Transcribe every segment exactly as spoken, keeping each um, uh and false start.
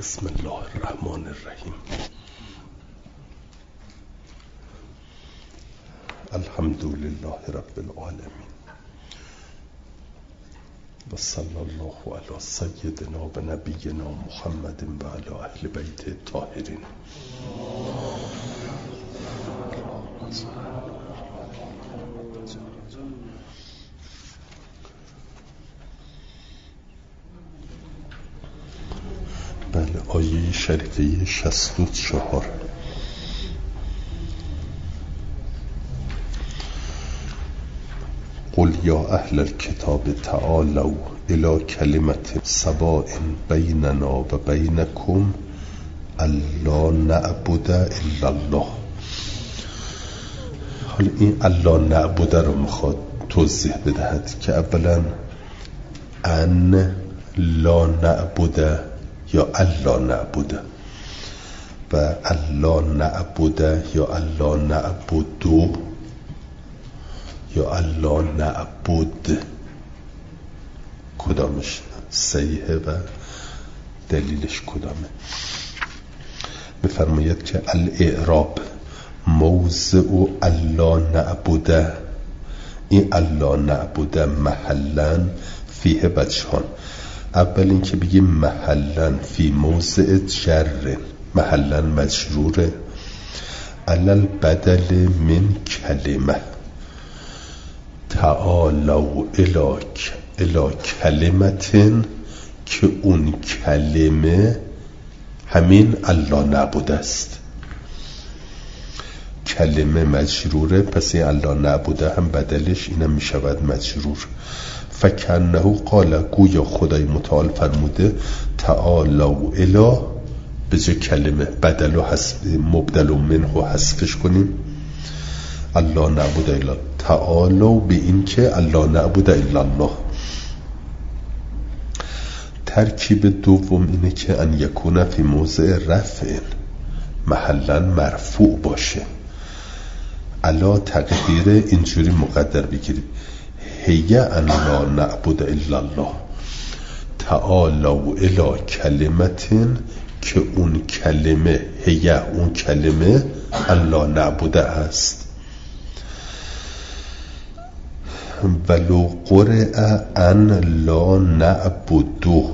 بسم الله الرحمن الرحیم. الحمد لله رب العالمین و صلی الله علی سیدنا و نبینا محمد و علی اهل بیت الطاهرین. بله، آیه شریفه شصت و چهار. قل یا اهل الكتاب تعالوا الى کلمة سواء بیننا و بینکم الا نعبد الا الله. حالا این الا نعبد رو میخواد توضیح بدهد که اولا ان لا نعبد یا الا نعبد و الا نعبد یا الا نعبدو یا الا نعبد کدامش صحیحه و دلیلش کدامه. بفرماید که الاعراب موضع الا نعبد، این الا نعبد محلا فیه وجهان. اول این که بگیم محلا فی موضع جر، محلا مجروره، علل بدل من کلمه تعالوا الاک الا کلمتن که اون کلمه همین الا نعبد است. کلمه مجروره، پس این الا نعبد هم بدلش اینم می شود مجرور. فکنه قال، گویا خدای متعال فرموده تعالوا الا، به جای کلمه بدل و حذف مبدل و منه و حذفش کنیم الا نعبد الا، تعالوا به این که الا نعبد الا الله. ترکیب دوم اینه که ان یکون فی موضع رفع، محلا مرفوع باشه. الا تقدیر اینجوری مقدر بگیریم هی ان لا نعبد الا الله تعالوا الی کلمتن که اون کلمه هی اون کلمه الا نعبد است. ولو قرئ ان لا نعبدو،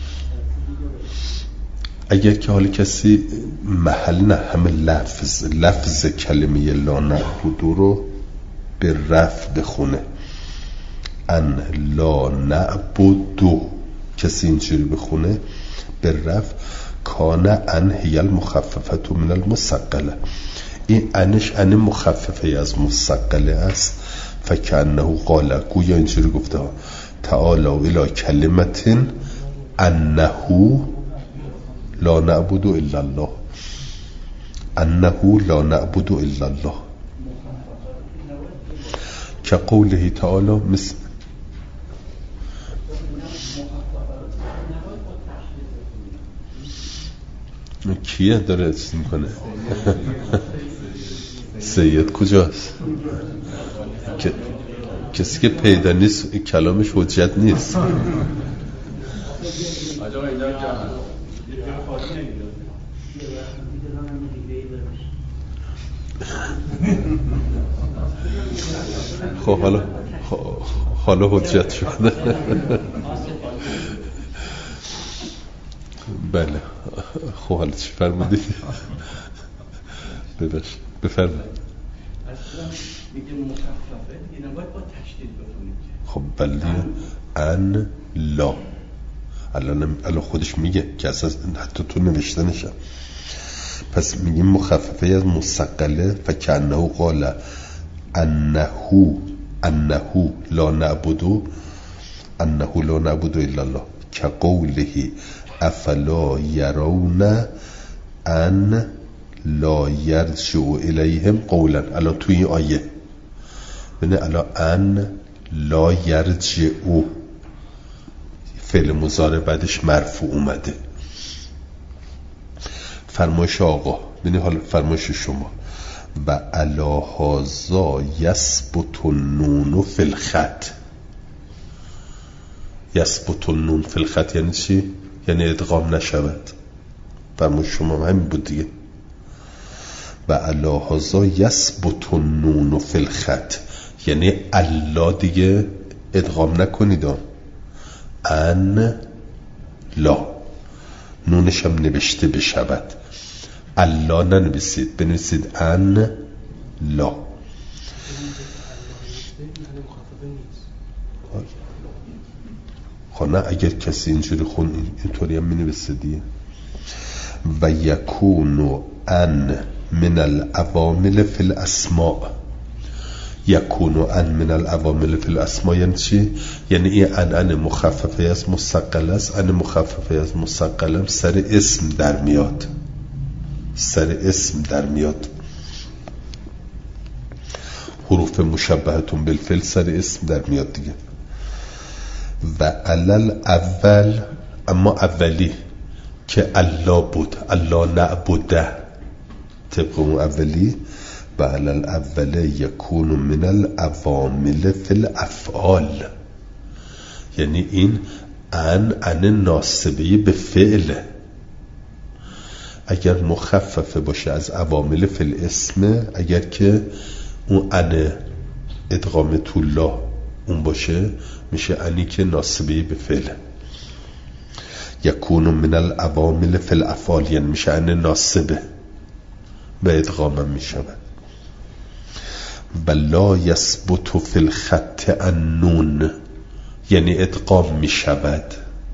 اگر که حالا کسی محل نه همه لفظ لفظ کلمه لا نعبدو رو به رفع بخونه، ان لا نعبدو کسی اینجوری بخونه به رفع، کان ان هی المخففه من المثقله، این انش ان مخففه از مثقله است. فکانه قال، گویا اینجوری گفته تعالوا الی کلمتن انه لا نعبد الا الله، انه لا نعبد الا الله، که قوله تعالی مثل کیه داره چیز میکنه؟ سید کجاست؟ که کسی که پیدا نیست کلامش حجت نیست. خب حالا حالا حجت شده. بله خب حالا چی فرمودید؟ ببخش بفرمایید. خب بله ان لا الان الان خودش میگه که اساس حتی تو نوشته نشه، پس میگیم مخففه از مثقله. فکنه قال انه انه لا نعبد انه لا نعبد الا الله که قوله افلا یرون ان لا یرجع الیهم قولا. الان توی این آیه ببین الان ان لا یرجع، فعل مضارع بعدش مرفوع اومده. فرمایش آقا ببین، حالا فرمایش شما و علی هذا یثبت النون فی الخط. یثبت النون فی الخط یعنی چی؟ یعنی ادغام نشود. فرمود شما همین بود دیگه. و علی هذا یثبت النون فی الخط، یعنی الله دیگه ادغام نکنید ان لا، نونش هم نوشته بشود، الله ننویسید، بنویسید ان لا. خب نه، اگر کسی اینجوری خون اینطوری هم می نویسه دیگه. و یکون ان من العوامل فی الاسماء، یکون ان من العوامل فی الاسماء یعنی چی؟ یعنی این ان ان مخففه از مستقل است، ان مخففه از مستقل هم سر اسم در میاد، سر اسم در میاد. حروف مشبهتون بالفعل سر اسم در میاد دیگه. و علل اول، اما اولی که الله بود، الله نعبده، طبق اون اولی. و علل اوله یکون من العوامل فی الافعال، یعنی این ان ان ناسبه به فعل، اگر مخففه باشه از عوامل فی الاسم، اگر که اون ان ادغام طولا اون باشه میشه انی که ناسبه به فعل. یکون من العوامل فی الافعال یعنی میشه ان ناسبه به ادغام میشود. و لا یثبت فی الخط النون یعنی ادغام میشود.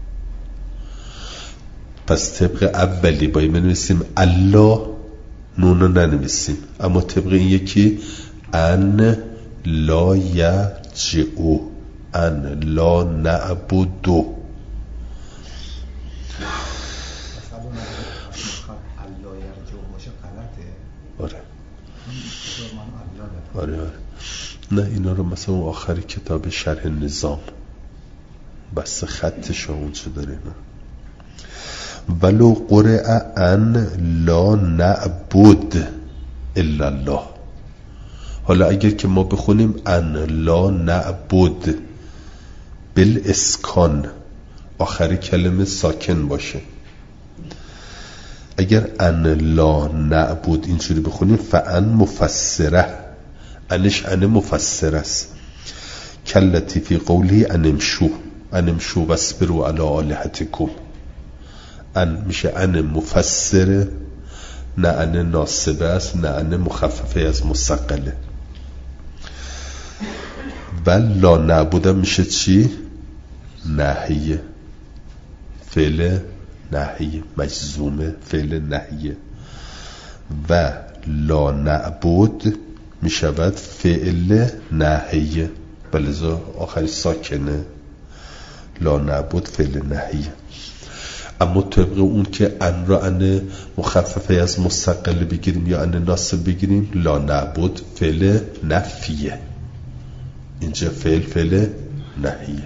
پس طبق اولی باید بنویسیم الله، نون رو ننویسیم، اما طبق این یکی ان لا یرجعو، ان لا نعبدو. آره آره آره نه، اینا رو مثلا آخری کتاب شرح نظام بس خطش اونچه داره اینا. ولو قرئ ان لا نعبد الا الله. حالا اگر که ما بخونیم ان لا نعبد بالاسکان، آخری کلمه ساکن باشه، اگر ان لا نعبد اینجوری بخونیم فان مفسره، انش ان مفسر است. کلتی فی قولی انمشو، انمشو واصبروا علی آلهتکم، ان میشه ان مفسره، نه ان ناصبه است، نه ان مخففه از مستقله. و لا نعبد میشه چی؟ نهیه، فعل نهیه، مجزومه، فعل نهیه. و لا نعبد میشود فعل نهیه، بلذا آخری ساکنه، لا نعبد فعل نهیه. اما طبق اون که ان را ان مخففه از مستقل بگیریم یا ان ناصب بگیریم، لا نعبد فعل نفیه، اینجا فعل فعل نهیه.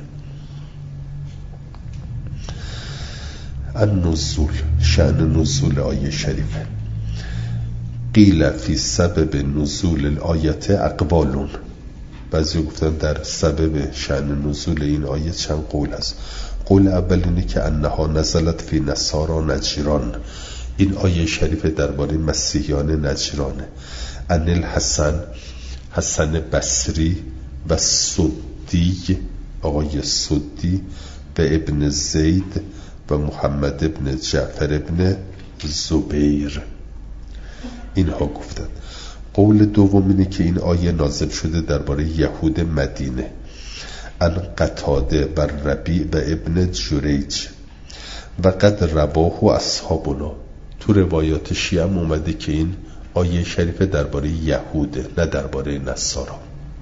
النزول، شأن نزول آیه شریفه. قیل فی سبب نزول الآیت اقوالون، بعضی گفتن در سبب شأن نزول این آیه چند قول است. قول اول اینه که انها نزلت فی نصارا نجران، این آیه شریف درباره مسیحیان نجرانه. ان الحسن، حسن بصری و سدی، آقای سدی و ابن زید و محمد ابن جعفر ابن زبیر، اینها گفتند. قول دوم اینه که این آیه نازل شده درباره یهود مدینه، ان قتاده و ربیع و ابن جریج و قد رواه و اصحابنا. تو روایات شیعه هم اومده که این آیه شریفه درباره یهوده، نه درباره نصارا.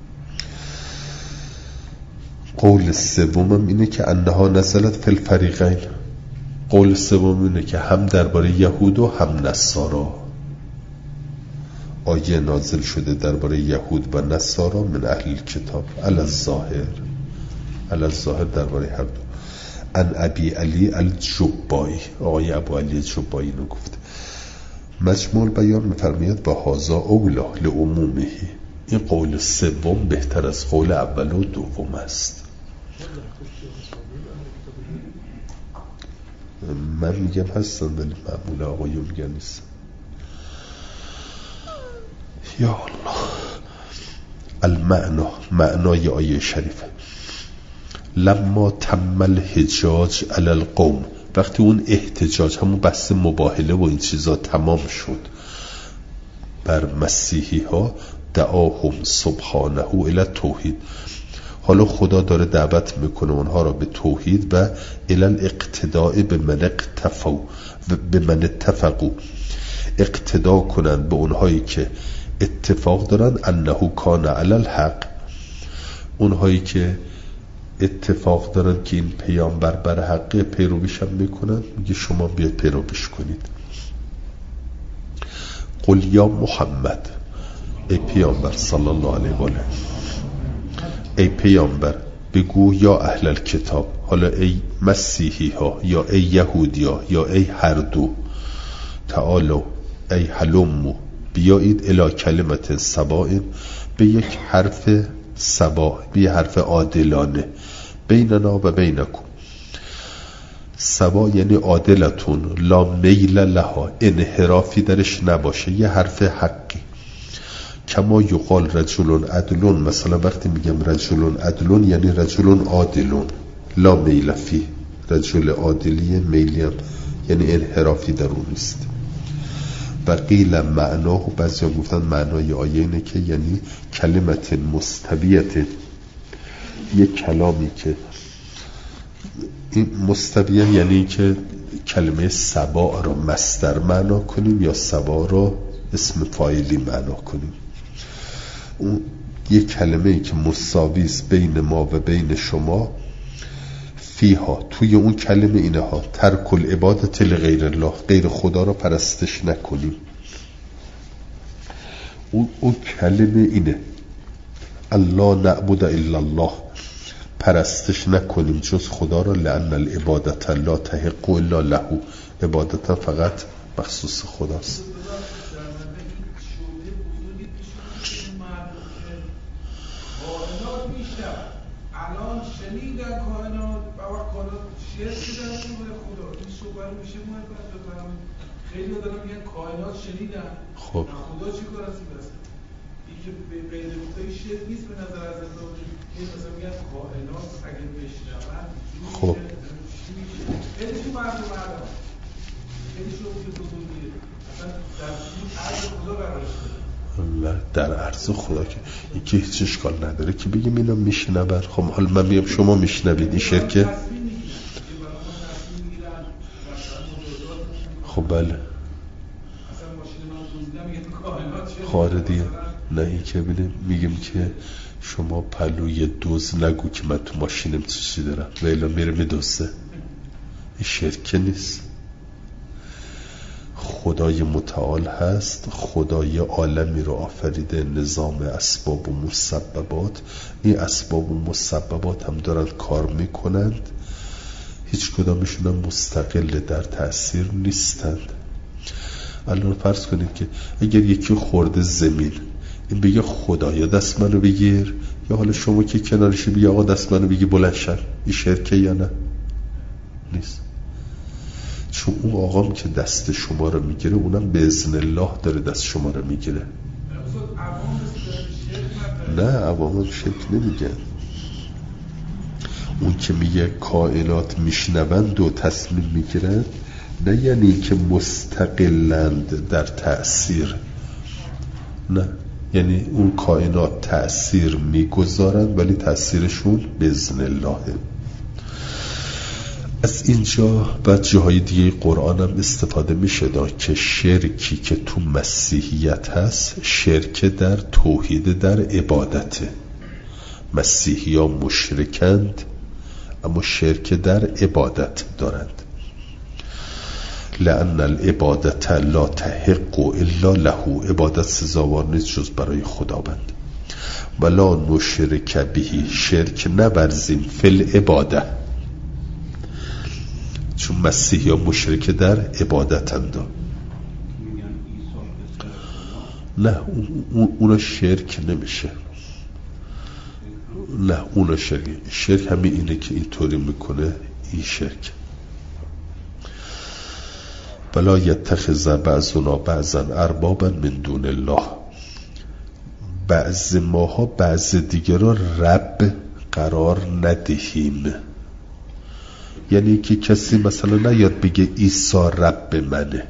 قول سوم اینه که انها نزلت فی الفریقین، قول سوم اینه که هم درباره یهود و هم نصارا آیه نازل شده درباره یهود و نصارا من اهل کتاب، علی الظاهر، علی الظاهر درباره هر دو. ان ابی علی الجبایی، آقای ابو علی الجبایی رو گفته. مجموع بیان میفرماید با هازا اولا لعمومه، این قول سوم بهتر از قول اول و دوم است. من میگم هستن ولی معمول آقایون میگن نیست. یا الله. المعنا، معنای آیه شریفه. لما تم الحجاج علی القوم، وقتی اون احتجاج، همون بحث مباهله و این چیزا تمام شد بر مسیحی ها، دعاهم سبحانه الی التوحید، حالا خدا داره دعوت میکنه اونها را به توحید و الی الاقتداء بمن اقتفوا بمن اتفقوا، اقتدا کنند به اونهایی که اتفاق دارن انه کان علی الحق، اونهایی که اتفاق دارن که این پیامبر بر حقه، پیرویش هم میکنن، میگه شما بیاید پیرویش کنید. قل یا محمد، ای پیامبر صلی الله علیه و آله، ای پیامبر بگو یا اهل الکتاب، حالا ای مسیحی ها یا ای یهودی ها یا ای هر دو، تعالو ای حلمو، بیایید الی کلمت سواء، به یک حرف سوا، به یک حرف عادلانه، بیننا و بینکم. سوا یعنی عادلتون، لا میل لها، انحرافی درش نباشه، یه حرف حقی. کما یقال رجل عدلون، مثلا وقتی میگم رجل عدلون یعنی رجل عادلون، لا میل فی، رجل عادلی، میلی یعنی انحرافی در اون نیست. و قیل معناه، بعضی ها گفتن معنای آیه اینه که یعنی کلمت مستویت، یک کلامی که این مستویه یعنی که کلمه سبا رو مصدر معنا کنیم یا سبا رو اسم فاعلی معنا کنیم. اون یک کلمه ای که مساویست بین ما و بین شما، فیها، توی اون کلمه اینه ها، ترک العبادت لغیر الله، غیر خدا رو پرستش نکنیم. اون, اون کلمه اینه، الله نعبد الا الله، پرستش نکنیم جز خدا را، لأن العبادت لا تحق الا له، عبادت فقط مخصوص خداست. الان شنیدن کائنات و وقت کائنات شرک شدن به خدا، این صحبت میشه محبت بفرمایید. خیلی ها دارن میگن کائنات شنیدن، خب خدا چی کار هستی بس؟ این که بین نقطه شرک نیست به نظر از اطلاع، این مثلا میگن کائنات اگه بشنون خب خیلی تو مردم مردم خیلی شروع بزرگیه، اصلا در این عرض خدا قرار شده. در عرض خدا که یکی هیچ اشکال نداره که بگیم اینا میشنون. خب حالا من میگم شما میشنوید این شرکه، خب بله خاره دیگه، نه این که بینیم میگیم که شما پلوی دوز نگو که من تو ماشینم چی دارم و ایلا میره میدوزه، این شرکه نیست. خدای متعال هست، خدای عالمی رو آفریده، نظام اسباب و مسببات، این اسباب و مسببات هم دارن کار میکنند، هیچ کدامشون هم مستقل در تأثیر نیستند. الان فرض کنید که اگر یکی خورده زمین، این بگه خدایا دست منو بگیر، یا حالا شما که کنارشی بگه آقا دست منو بگی بلند شن، این شرکه یا نه؟ نیست. چون اون آقام که دست شما رو میگیره اونم به اذن الله داره دست شما رو میگیره. نه عوام شرک نمیگن. اون که میگه کائنات میشنوند و تصمیم میگیرن، نه یعنی که مستقلند در تأثیر، نه یعنی اون کائنات تأثیر میگذارن ولی تأثیرشون به اذن اللهه. از اینجا و جاهای دیگه قرآن هم استفاده میشه دا که شرکی که تو مسیحیت هست، شرک در توحید، در عبادته. مسیحی ها مشرکند اما شرک در عبادت دارند. لأن العبادت لا تحق الا له، عبادت سزاوار نیست جز برای خداوند. ولا نشرک به، شرک نورزیم فی العباده، چون مسیحی ها مشرک در عبادتند. نه اونا شرک نمیشه، نه اونا شرک، شرک همین اینه که اینطوری میکنه، این شرک. ولا یتخذ بعضنا بعضا اربابا من دون الله، بعض ماها بعض دیگر را رب قرار ندهیم. یعنی که کسی مثلا نیاد بگه عیسی رب منه،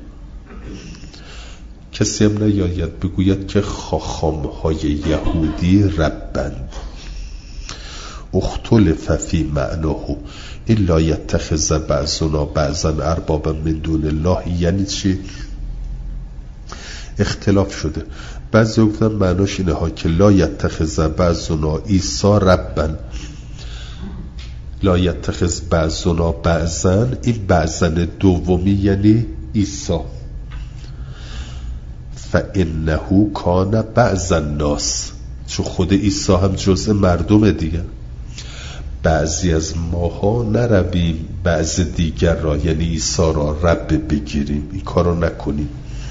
کسی هم نیاید بگوید که خاخامهای یهودی ربند. اختلف فی معناه الا یتخذ بعضنا بعضا اربابا من دون الله. یعنی چی؟ اختلاف شده. بعضی گفتن معناش اینه ها که لا یتخذ بعضنا عیسی ربا، لا یتخذ بعضنا بعضا، این بعضن دومی یعنی عیسی. فانه کان بعض الناس، چون خود عیسی هم جزء مردم دیگه. بعضی از ماها نرویم بعض دیگر را یعنی عیسی را رب بگیریم، این کارو نکنیم.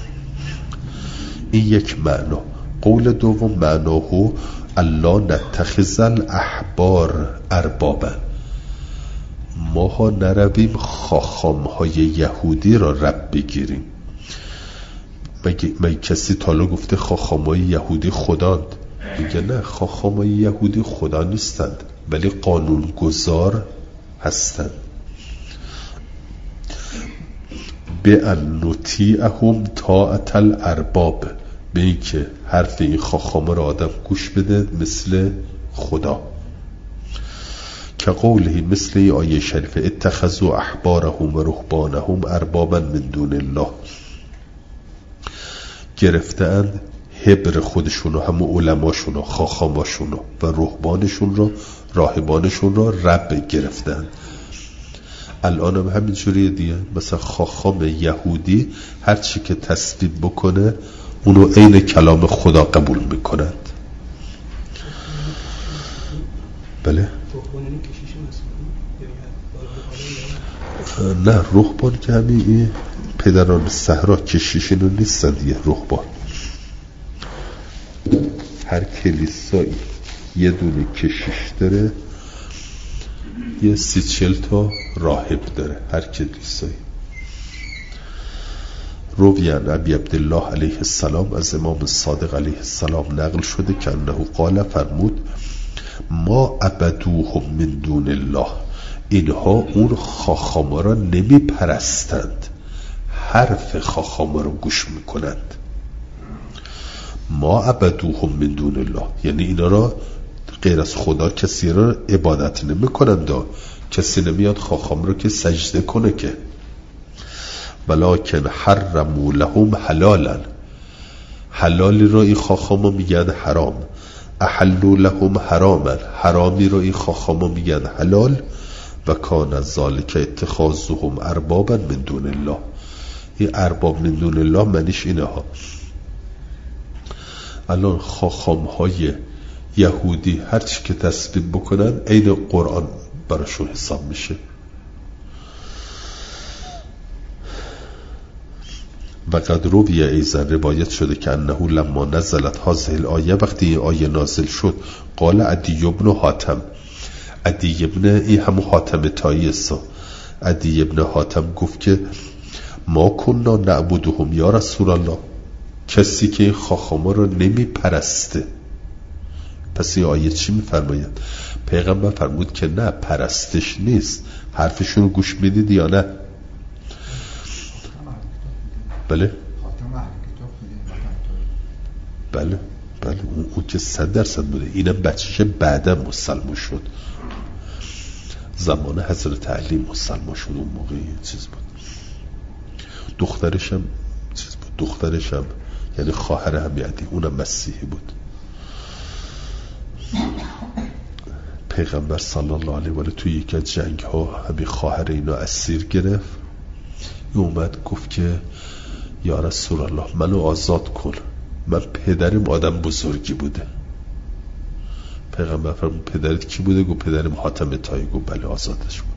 این یک معنا. قول دوم معناه الله نتخذ الاحبار اربابا، ماها نرویم خاخامهای یهودی را رب بگیریم. مگه, مگه کسی تالا گفته خاخامهای یهودی خداند؟ میگه نه، خاخامهای یهودی خدا نیستند ولی قانونگذار هستند. به ان نطیعهم طاعت الارباب، به این که حرف این خاخامه را آدم گوش بده مثل خدا. که قوله مثل ای آیه شریفه اتخذوا احبارهم و رهبانهم اربابا من دون الله، گرفتند حبر خودشون و همون علماشون و خاخاماشون و رهبانشون را، راهبانشون را رب گرفتند. الان هم همین جوریه دیگه. مثلا خاخام یهودی هر چی که تصویب بکنه اونو عین کلام خدا قبول میکنند. بله؟ نه، رهبان که همین پدران صحرا کشیشینو نیستن دیگه. رهبان هر کلیسایی یه دونه کشیش داره، یه سی چل تا راهب داره هر کلیسایی. رویان ابی عبدالله علیه السلام از امام صادق علیه السلام نقل شده که انه قال، فرمود ما عبدوهم من دون الله، اینها اون خاخاما را نمی پرستند، حرف خاخاما را گوش میکنند. ما عبدوهم من دون الله یعنی اینا را غیر از خدا کسی را عبادت نمی کنند. کسی نمیاد خاخام را که سجده کنه که. ولکن حرموا لهم حلالا، حلالی را این خاخاما میگن حرام. احلوا لهم حراما، حرامی را این خاخاما میگن حلال. و کان ذالک اتخاذهم اربابا من دون الله، این ارباب من دون الله معنیش اینه ها. الان خاخام های یهودی هر چی که تصویب بکنن عین قرآن براشون حساب میشه. و قد روی ایزن روایت شده که انه لما نزلت هذه الآیه، وقتی این آیه نازل شد، قال عدی ابن حاتم، عدی ابن این همون حاتم تایی است، عدی ابن حاتم گفت که ما کننا نعبدهم یا رسول الله، کسی که این خاخاما رو نمی پرسته. پس این آیه چی می فرماید؟ پیغمبر فرمود که نه، پرستش نیست، حرفشون رو گوش میدید یا نه؟ بله بله بله اون, اون که صد درصد بوده. اینم بچه‌ش بعدا مسلمان شد، زمان حضرت علی مسلمان شد، اون موقع این چیز بود. دخترش هم چیز بود، دخترش هم یعنی خواهر امیدی، اونم مسیحی بود. پیغمبر صلی الله علیه و آله توی یک از جنگ ها همین خواهر اینو اسیر گرفت. اومد گفت که یا رسول الله منو آزاد کن، من پدرم آدم بزرگی بوده. پیغمبر فرمود پدرت کی بوده؟ گفت پدرم حاتم طایی. گفت بله آزادش کن.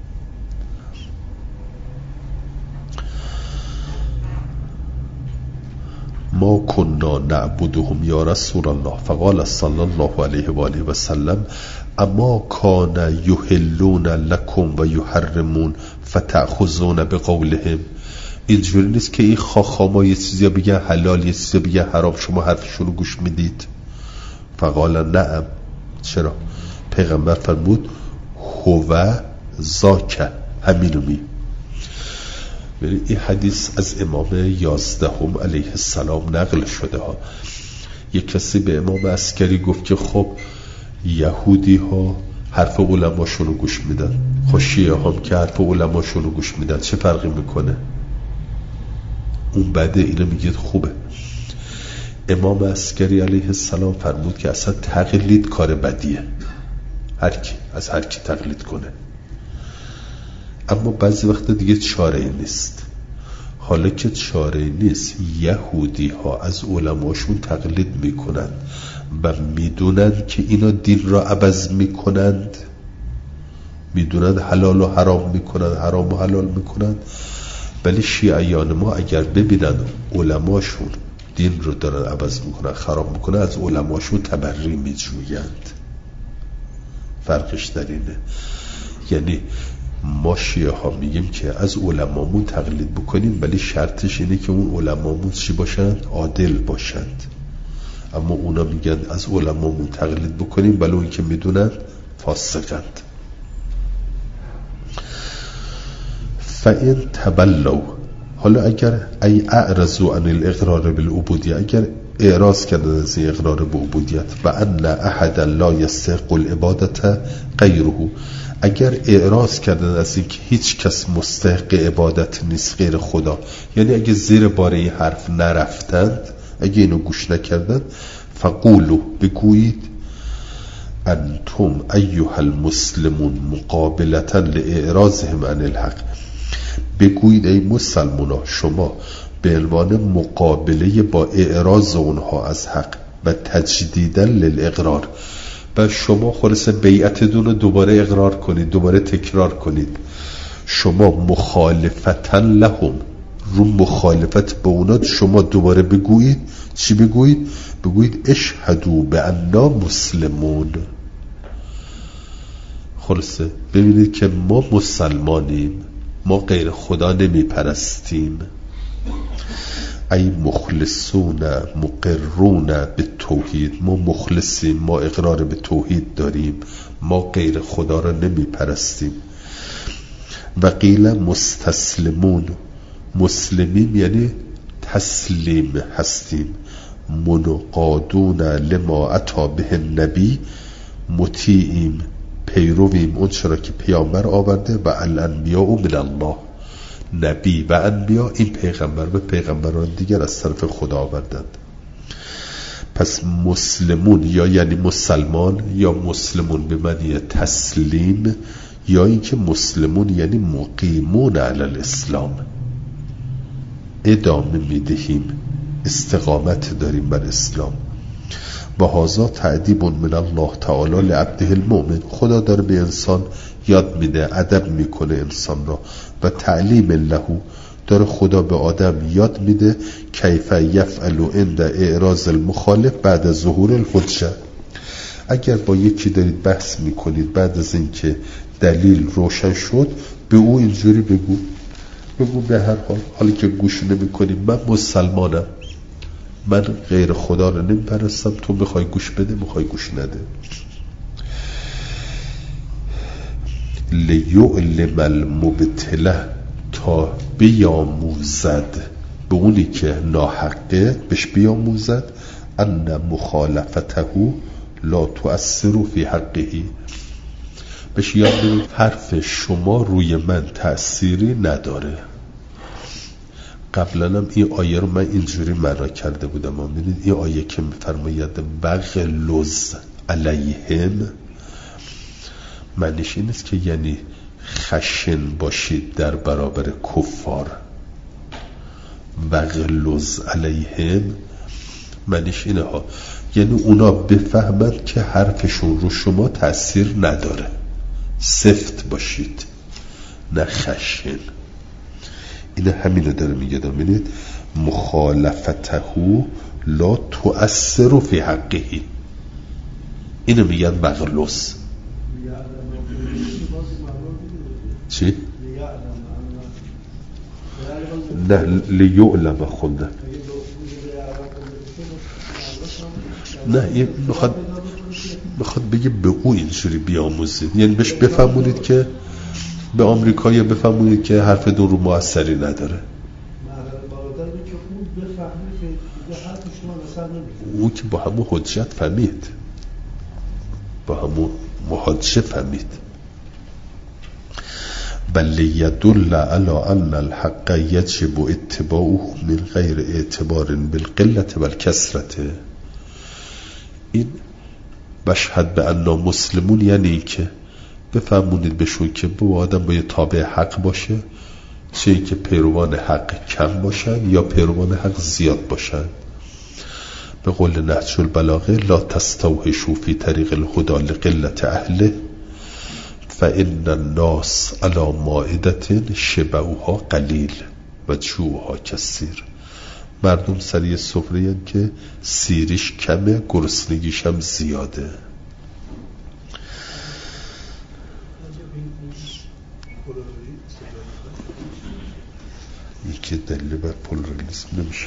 ما کننا نعبدهم یا رسول الله فقال صلی الله علیه و آله و سلم اما کان یحلون لکم و یحرمون فتأخذون بقولهم. اینجوری نیست که این خاخاما یه چیزی بگن حلال یه چیزی بگن حرام شما حرفشون رو گوش میدید. فقال نعم. چرا؟ پیغمبر فرمود هو ذاک، همینو می. این حدیث از امام یازدهم علیه السلام نقل شده ها. یک کسی به امام عسکری گفت که خب یهودی ها حرف علماشون رو گوش میدن، خب شیعه هم که حرف علماشون رو گوش میدن، چه فرقی میکنه؟ اون بده، اینو میگید خوبه. امام عسکری علیه السلام فرمود که اصلا تقلید کار بدیه، هر کی از هر کی تقلید کنه، اما بعضی وقت دیگه چاره‌ای نیست. حالا که چاره‌ای نیست، یهودی ها از علماشون تقلید میکنن و میدونن که اینا دین را عوض میکنند، میدونن حلال و حرام میکنن، حرام و حلال میکنن، ولی شیعیان ما اگر ببینن علماشون دین رو دارن عوض میکنن، خراب میکنن، از علماشون تبری میجویند. فرقش در اینه. یعنی ما شیعه ها میگیم که از علمامون تقلید بکنیم، ولی شرطش اینه که اون علمامون چی باشند؟ عادل باشند. اما اونا میگن از علمامون تقلید بکنیم، ولی اون که میدونن فاسقند. فَإِن تَبَلَّوْا، حالا اگر ای اعرضوا عن الاقرار بالعبودیه، اگر اعراض کردن از این اقرار به عبودیت، و ان احدا لا یستحق العبادة غیره، اگر اعراض کردن از این که هیچ کس مستحق عبادت نیست غیر خدا، یعنی اگه زیر بار این حرف نرفتند، اگه اینو گوش نکردند، فقولوا، بگویید، انتم ایها المسلمون مقابلة لاعراضهم عن الحق، بگویید ای مسلمونا، شما به عنوان مقابله با اعراض اونها از حق و تجدیدا للاقرار، و شما خلاصه بیعتتون رو دوباره اقرار کنید، دوباره تکرار کنید، شما مخالفتا لهم، رو مخالفت به اونا شما دوباره بگویید. چی بگویید؟ بگویید اشهدوا بأننا مسلمون. خلاصه ببینید که ما مسلمانیم، ما غیر خدا نمی پرستیم. ای مخلصون مقرون به توحید، ما مخلصیم، ما اقرار به توحید داریم، ما غیر خدا را نمی پرستیم. و قیل مستسلمون، مسلمیم یعنی تسلیم هستیم. منقادون لما اتی به النبی، مطیعیم، پیرویم اون چرا که پیامبر آورده. و الانبیاء من الله، نبی و انبیا این پیغمبر و پیغمبران دیگر از طرف خدا آوردند. پس مسلمون یا یعنی مسلمان، یا مسلمون به معنی تسلیم، یا اینکه مسلمون یعنی مقیمون علی الاسلام، ادامه میدهیم، استقامت داریم بر اسلام. و هذا تعذیب من الله تعالی لعبده المؤمن، خدا داره به انسان یاد میده، ادب میکنه انسان را. و تعلیم له، داره خدا به آدم یاد میده کیف یفعل عند اعراض المخالف بعد ظهور الحجه. اگر با یکی دارید بحث میکنید، بعد از اینکه دلیل روشن شد، به او اینجوری بگو، بگو به هر حال حالی که گوش نمیکنی، من مسلمانم، من غیر خدا رو نمیپرستم، تو بخوای گوش بده، بخوای گوش نده. لیعلم المبتله، تا بیاموزد به اونی که ناحقه، بهش بیاموزد ان مخالفته لا تؤثر فی حقه، بهش یاد بدید حرف شما روی من تأثیری نداره. قبلا هم این آیه رو من اینجوری معنا کرده بودم. ببینید این آیه که میفرماید بغلظ علیهم، معنیش این است که یعنی خشن باشید در برابر کفار. بغلظ علیهم معنیش اینه ها، یعنی اونا بفهمند که حرفشون رو شما تأثیر نداره، سفت باشید نه خشن. اینه همینو داره میگه. ببینید مخالفته لا تؤثر فی حقه، اینو میگن بغلظ. چی؟ نه لیعلم خونده نه این میخواد میخواد بگه به او اینجوری بیاموزید، یعنی بهش بفهمونید که به آمریکایی بفهمونید که حرف دون رو موثری نداره. او که با همون حجت فهمید، با همون محاجه فهمید. بل یدل علی ان الحق یجب اتباعه من غیر اعتبار بالقلة والکثرة. این بشهد به انا مسلمون یعنی که بفهمونید بهشون که با آدم باید تابع حق باشه، چه که پیروان حق کم باشن یا پیروان حق زیاد باشن. به قول نهج البلاغه لا تستوحشوا فی طریق الهدى لقلة اهله فان الناس علی مائدة شبعها قلیل و جوعها کثیر. مردم سر سفره هستند که سیریش کمه، گرسنگیش هم زیاده. یکی دلیل بر پلورالیسم نمیشه.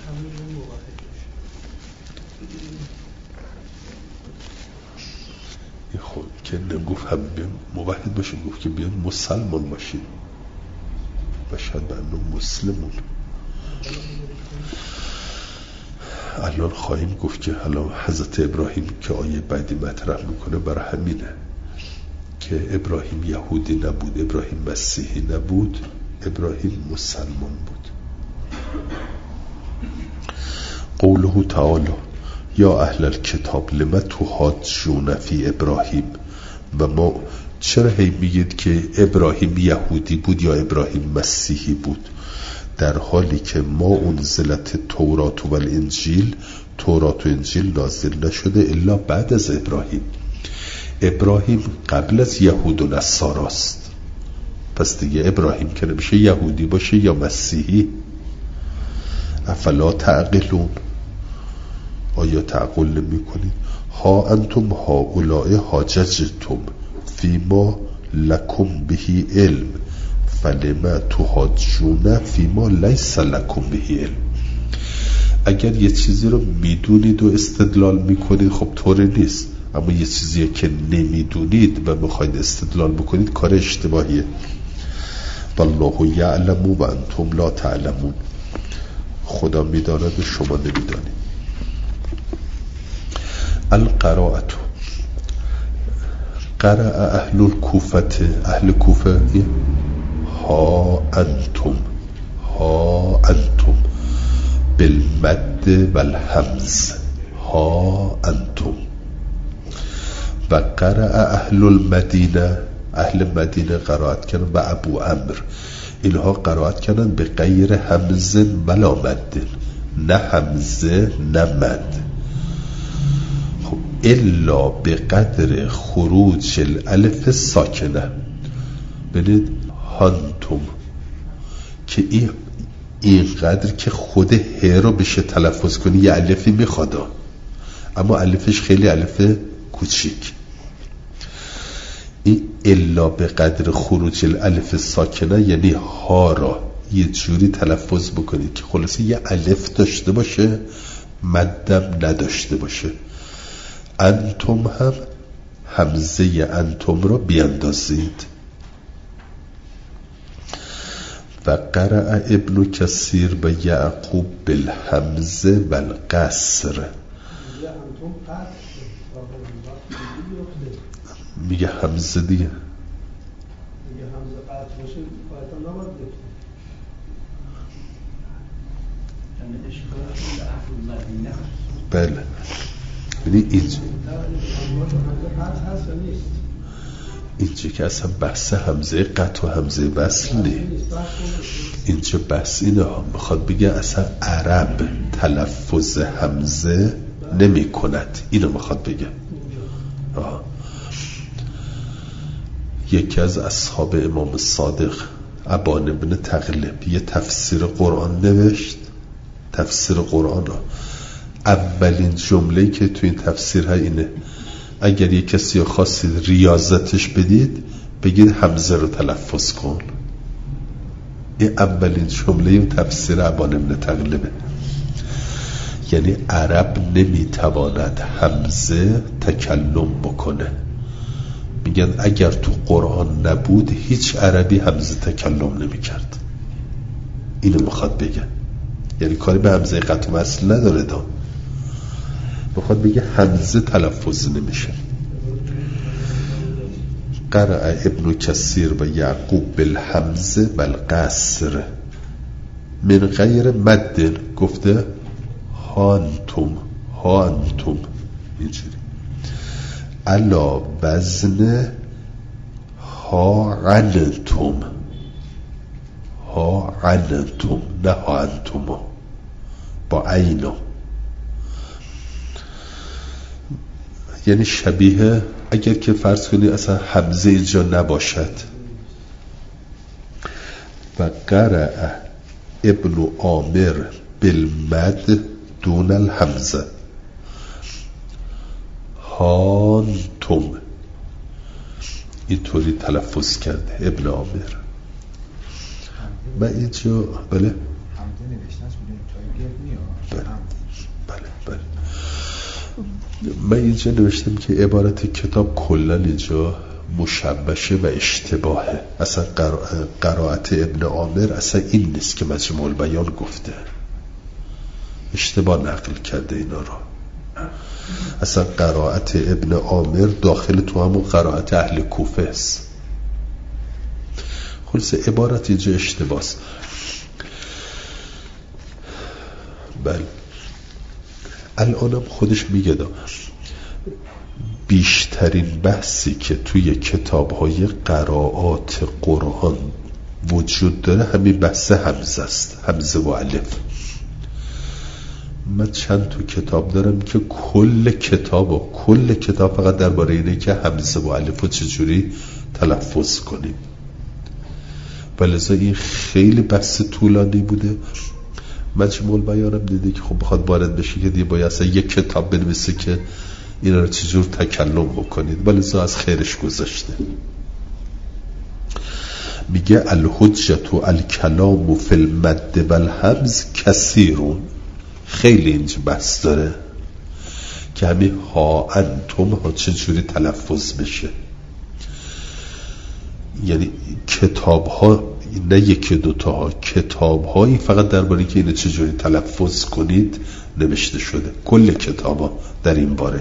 این خود که نگفت هم بیان موحد باشین، گفت که بیان مسلمان باشین، باشد به انو مسلمون. الان خواهیم گفت که الان حضرت ابراهیم که آیه بعدی مطرح میکنه برای همینه که ابراهیم یهودی نبود، ابراهیم مسیحی نبود، ابراهیم مسلمان بود. قوله تعالی یا اهل الکتاب لما تحاجون فی ابراهیم، و ما چرا هی میگید که ابراهیم یهودی بود یا ابراهیم مسیحی بود، در حالی که ما انزلت تورات و الانجیل، تورات و انجیل نازل نشده الا بعد از ابراهیم. ابراهیم قبل از یهود و نصاراست، پس دیگه ابراهیم که نمیشه یهودی باشه یا مسیحی. افلا تعقلون، آیا تعقل نمی کنید؟ ها انتم هؤلاء حاججتم فیما لکم بهی علم فلما تحاجون فیما لیس لکم بهی علم. اگر یه چیزی رو میدونید و استدلال میکنید خب طوری نیست، اما یه چیزی که نمیدونید و میخواید استدلال بکنید کار اشتباهیه. والله یعلم و انتم لا تعلمون. خدا میداند و شما نمیدانید. القراءت قرأ اهل الکوفت، اهل کوفه ها انتم، ها انتم بالمد والهمز، ها انتم. و قرأ اهل المدینه، اهل مدینه قرائت کردن و ابو عمرو، اینها قرائت کردن به غیر همز ولا مد، نه همزه نه مد. خب الا به قدر خروج الالف ساکنه. ببینید هانتم که این اینقدر که خود ه رو بشه تلفظ کنی یه الفی میخواد، اما الفش خیلی الف کوچیک. این الا به قدر خروج الالف ساکنه یعنی ها را یه جوری تلفظ بکنید که خلاصه یه الف داشته باشه مدم نداشته باشه. انتم هم همزه انتم را بیاندازید. و قرأ ابن کثیر به یعقوب بالحمزه و القصر. میگه همزه دیگه، میگه همزه قطع باشه باید نباید بکنه. یعنی اشکالش به اهل مدینه. بله یعنی اینجا اینجا که اصلا بحث همزه قطع و همزه وصل نیست. اینجا بحث اینه ها، میخواد بگه اصلا عرب تلفظ همزه نمی کند، اینو میخواد بگه. آه. یکی از اصحاب امام صادق ابان ابن تغلب یه تفسیر قرآن نوشت. تفسیر قرآن را اولین جمله‌ای که تو این تفسیر ها اینه اگر یه کسی خواستید ریاضتش بدید بگید همزه رو تلفظ کن. این اولین جمله و تفسیر ابان ابن تغلبه، یعنی عرب نمیتواند همزه تکلم بکنه. میگن اگر تو قرآن نبود هیچ عربی همزه تکلم نمیکرد. اینو میخواد بگه، یعنی کاری به همزه قطع و وصل نداره، دا میخواد بگه همزه تلفظ نمیشه. قرأ ابن کثیر و یعقوب بالحمزه و القصر من غیر مد، گفته هانتم هانتم اینجوری، علا وزن ها عنتم ها عنتم نه ها انتم با عینا، یعنی شبیه اگر که فرض کنی اصلا همزه اینجا نباشد. و قرأ ابن عامر بالمد دون الحمزه هانتم، اینطوری تلفظ کرده ابن عامر. من اینجا بله بله بله من اینجا نوشتم که عبارت کتاب کلا اینجا مشبشه و اشتباهه. اصلا قرائت ابن عامر اصلا این نیست که مجموع البیان گفته، اشتباه نقل کرده اینا رو. اصلا قرائت ابن عامر داخل تو همون قرائت اهل کوفه است. خلاصه عبارت اینجا اشتباه است. بله الانم خودش میگه دا بیشترین بحثی که توی کتاب‌های قرائات قرآن وجود داره همین بحث همزه است، همزه و الف. من چند تا کتاب دارم که کل کتاب و کل کتاب فقط درباره اینه که همزه و الف رو چجوری تلفظ کنیم. ولذا این خیلی بحث طولانی بوده. مجموع البیانم دیده که خب بخواد وارد بشه که دیگه باید اصلا یک کتاب بنویسه که اینا رو چجور تکلم بکنید، ولذا از خیرش گذاشته. میگه الحجت و الکلام فی المد و الهمز کثیرون، خیلی اینجا بحث داره که همین ها انتم ها چجوری تلفظ بشه. یعنی کتاب ها نه یکی دوتا ها، کتاب هایی فقط درباره که اینو چجوری تلفظ کنید نوشته شده، کل کتاب ها در این باره.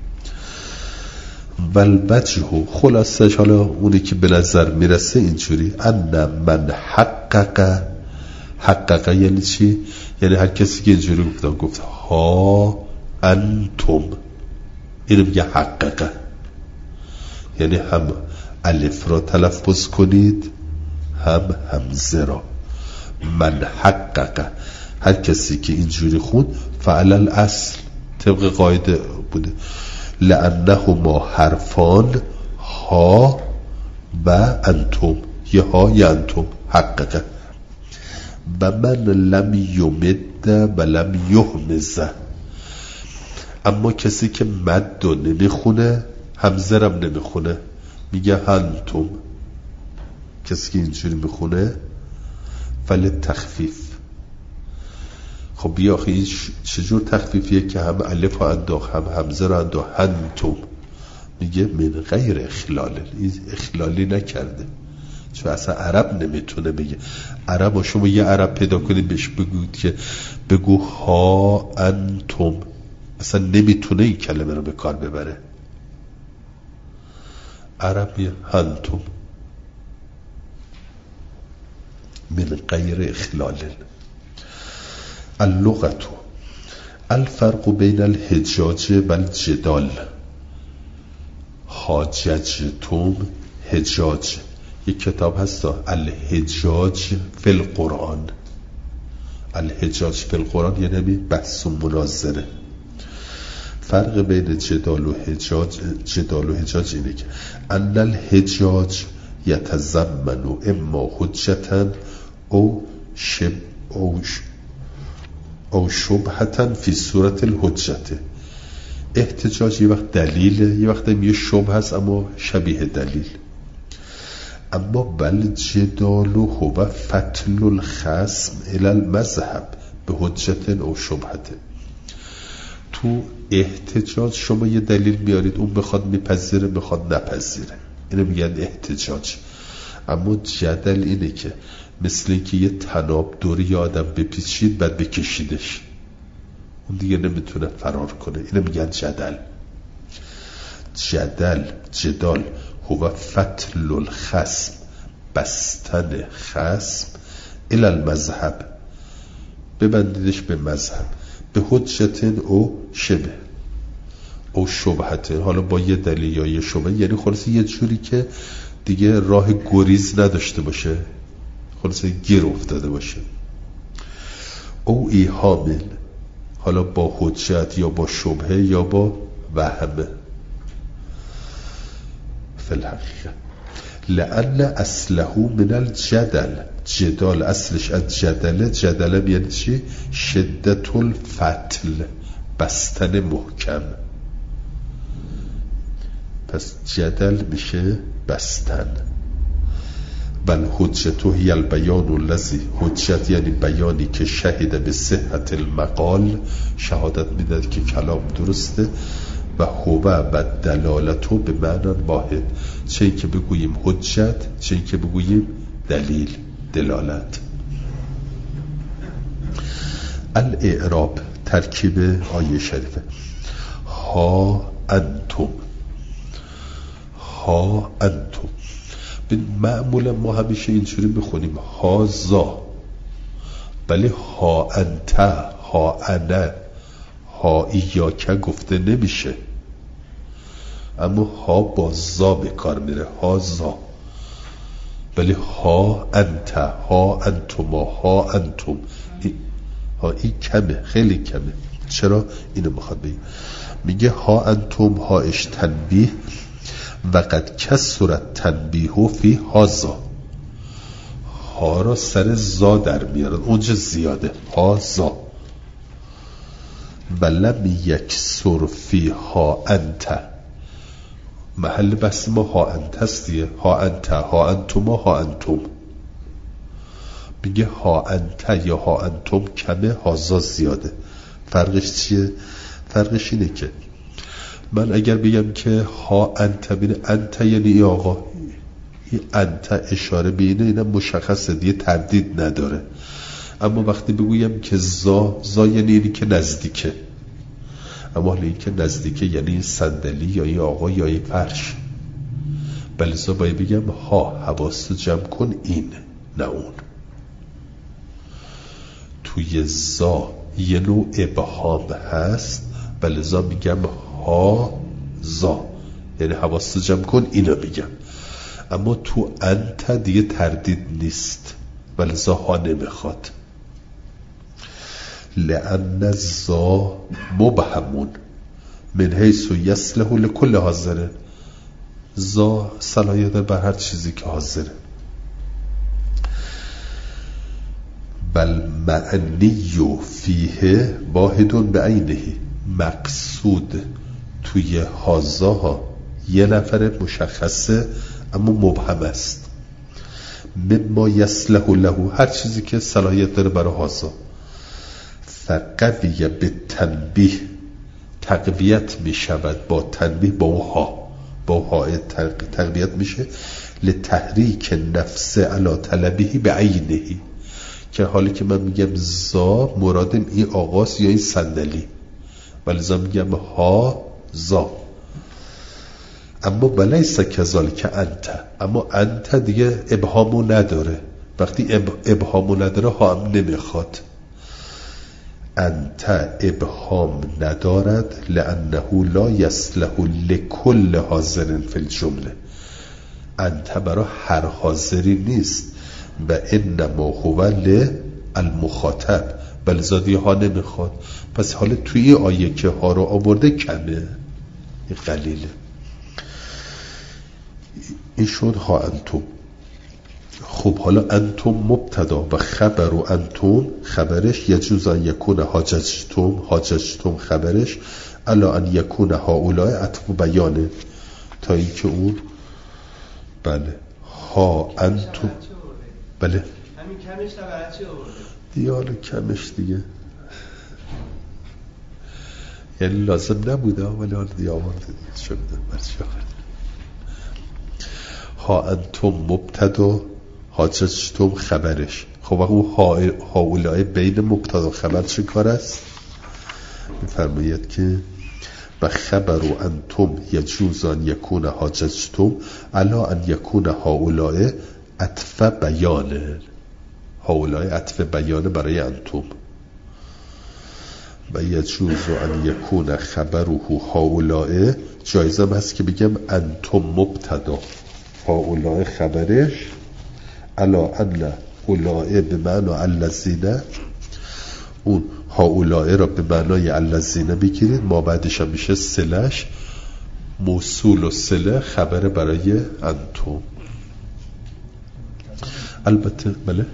والوجه خلاصش حالا اونی که به نظر میرسه اینجوری ان من حقق، حقق یعنی چی؟ یعنی هر کسی که اینجوری گفت گفت ها انتم، اینو میگه حقق، یعنی هم الف را تلفظ کنید هم همزه را. من حقق، هر کسی که اینجوری خوند فعل الاصل طبق قاعده بوده، لانهما حرفان ها و انتم، یه ها یا انتم حقق. و من لم یمد و لم یهمز، اما کسی که مد رو نمیخونه همزه رم نمیخونه میگه انتم. کسی که اینجوری میخونه فل تخفیف. خب بیا آخه این چجور تخفیفیه که هم الف رو انداخت هم همزه رو انداخت انتم، میگه من غیر اخلال، این اخلالی نکرده، چون اصلا عرب نمیتونه بگه. عرب شما یه عرب پیدا کنید بهش بگوید که بگو ها انتم، اصلا نمیتونه این کلمه رو به کار ببره. عرب یه انتم من غیر اخلال. اللغت الفرق بین الحجاج و الجدال. حاججتم حجاج، یک کتاب هست الحجاج فی القرآن. الحجاج فی القرآن یعنی بحث و مناظره. فرق بین جدال و حجاج، جدال و حجاج اینه که ان الحجاج یتضمن اما حجتا او شب او ش او شبهتا فی صورت الحجت. احتجاج یه وقت دلیله، یه وقت یه شبه هست اما شبیه دلیل. اما بل جدال هو فتل الخصم الى المذهب به حجت او شبهت. تو احتجاج شما یه دلیل میارید، اون بخواد میپذیره بخواد نپذیره، اینو میگن احتجاج. اما جدل اینه که مثل اینکه یه طناب دوری آدم بپیچید بعد بکشیدش، اون دیگه نمیتونه فرار کنه، اینو میگن جدل. جدل جدال هو فتل الخصم، بستن خصم الی المذهب، ببندیدش به مذهب، به حجت او شبه او شبهت، حالا با یه دلیل یا یه شبه، یعنی خلاصه یه جوری که دیگه راه گریز نداشته باشه، خلاصه گیر افتاده باشه. او ایهامل، حالا با حجت یا با شبهه یا با وهمه. فی الحقیقه لأن اصله من الجدل، جدال اصلش از جدله. جدله یعنی چی؟ شدت الفتل، بستن محکم. پس جدل میشه بستن. بل حجت هی البیان الذی، حجت یعنی بیانی که شهد به صحت المقال، شهادت میده که کلام درسته. و هو و دلالتو به معنی واحد، چه این که بگوییم حجت، چه این که بگوییم دلیل، دلالت. الاعراب، ترکیب آیه شریفه. ها انتم، ها انتم. معمولا ما همیشه اینجوری بخونیم ها زا، ولی ها انت، ها انا، ها ایاکه گفته نمیشه، اما ها با زا به کار میره، ها زا. ولی ها انت، ها انتما، ها انتم، ای ها ای کمه، خیلی کمه. چرا اینو میخواد بگه؟ میگه ها انتم، ها اش تنبیه، و قد کسرت تنبیه فی هازا، ها را سر زا در میارن، اونجا زیاده، ها زا. ولم یکسر فی ها انت، محل بحث ما ها انت است دیگه، ها انت، ها انتما، ها انتم. میگه ها انت یا ها انتم کمه، هازا زیاده. فرقش چیه؟ فرقش اینه که من اگر بگم که ها انت، بینه انت یعنی ای آقا، این انت اشاره به اینه، اینه مشخصه دیگه، تردید نداره. اما وقتی بگویم که زا، زا یعنی اینی که نزدیکه، اما حالا این که نزدیکه یعنی این صندلی یا این آقا یا این فرش، بله زا باید بگم ها، حواستو جمع کن این، نه اون. توی زا یه نوع ابهام هست، بله زا میگم ها زا، یعنی حواستو جمع کن اینو میگم. اما تو انت دیگه تردید نیست، بله زا ها نمیخواد. لأن زا مبهمون من حیث یصلح لکل حاضر، زا صلاحیت داره بر هر چیزی که حاضره. بل معنی فیه واحد بعینه، مقصود توی هازا ها یه نفر مشخصه اما مبهم است. مما یصلح له، هر چیزی که صلاحیت داره برای هازا. فقویه به تنبیه، تقویت می شود با تنبیه، با ها، با ها تقویت میشه. لتحریک نفس علی طلبه به عینه، که حالی که من میگم زا مرادم این آقاست یا این صندلی، ولی زا میگم ها زا. اما بلیس کذالک انت، اما انت دیگه ابهامو نداره، وقتی ابهامو نداره ها هم نمیخواد. انت ابهام ندارد، لانه لا یصلح لکل حاضر فی الجمله، انت برای هر حاضری نیست. و انما هو للمخاطب، بل زادی ها نمیخواد. پس حالا توی آیه که ها رو آورده کمه، قلیله. این شد ها انتم. خب حالا انتم مبتدا و خبر و انتم خبرش، یجوز ان یکون حاججتم، حاججتم خبرش، الا ان یکون هؤلاء عطف بیانه، تا این که اون بله ها انتم. بله همین کمش برای چی آورده؟ دیگه حالا کمش دیگه یعنی لازم نبوده ولی حالا دیگه آورده دیگه شده برچی آورده. ها انتم مبتدا حاججتم خبرش. خب اون ها اولای بین مبتدا خبر چه کار است؟ میفرماید که و خبر و انتم یجوز ان یکون حاججتم علا ان یکون ها اولای عطف بیانه. ها اولای عطف بیانه برای انتم و یجوز ان یکون خبره ها اولای. جایزم هست که بگم انتم مبتدا ها اولای خبرش علا ان اولای به معنی الذین. اون ها اولای را به معنای الذین بگیرید، ما بعدش هم میشه صله‌اش موصول و صله خبر برای انتم. البته بله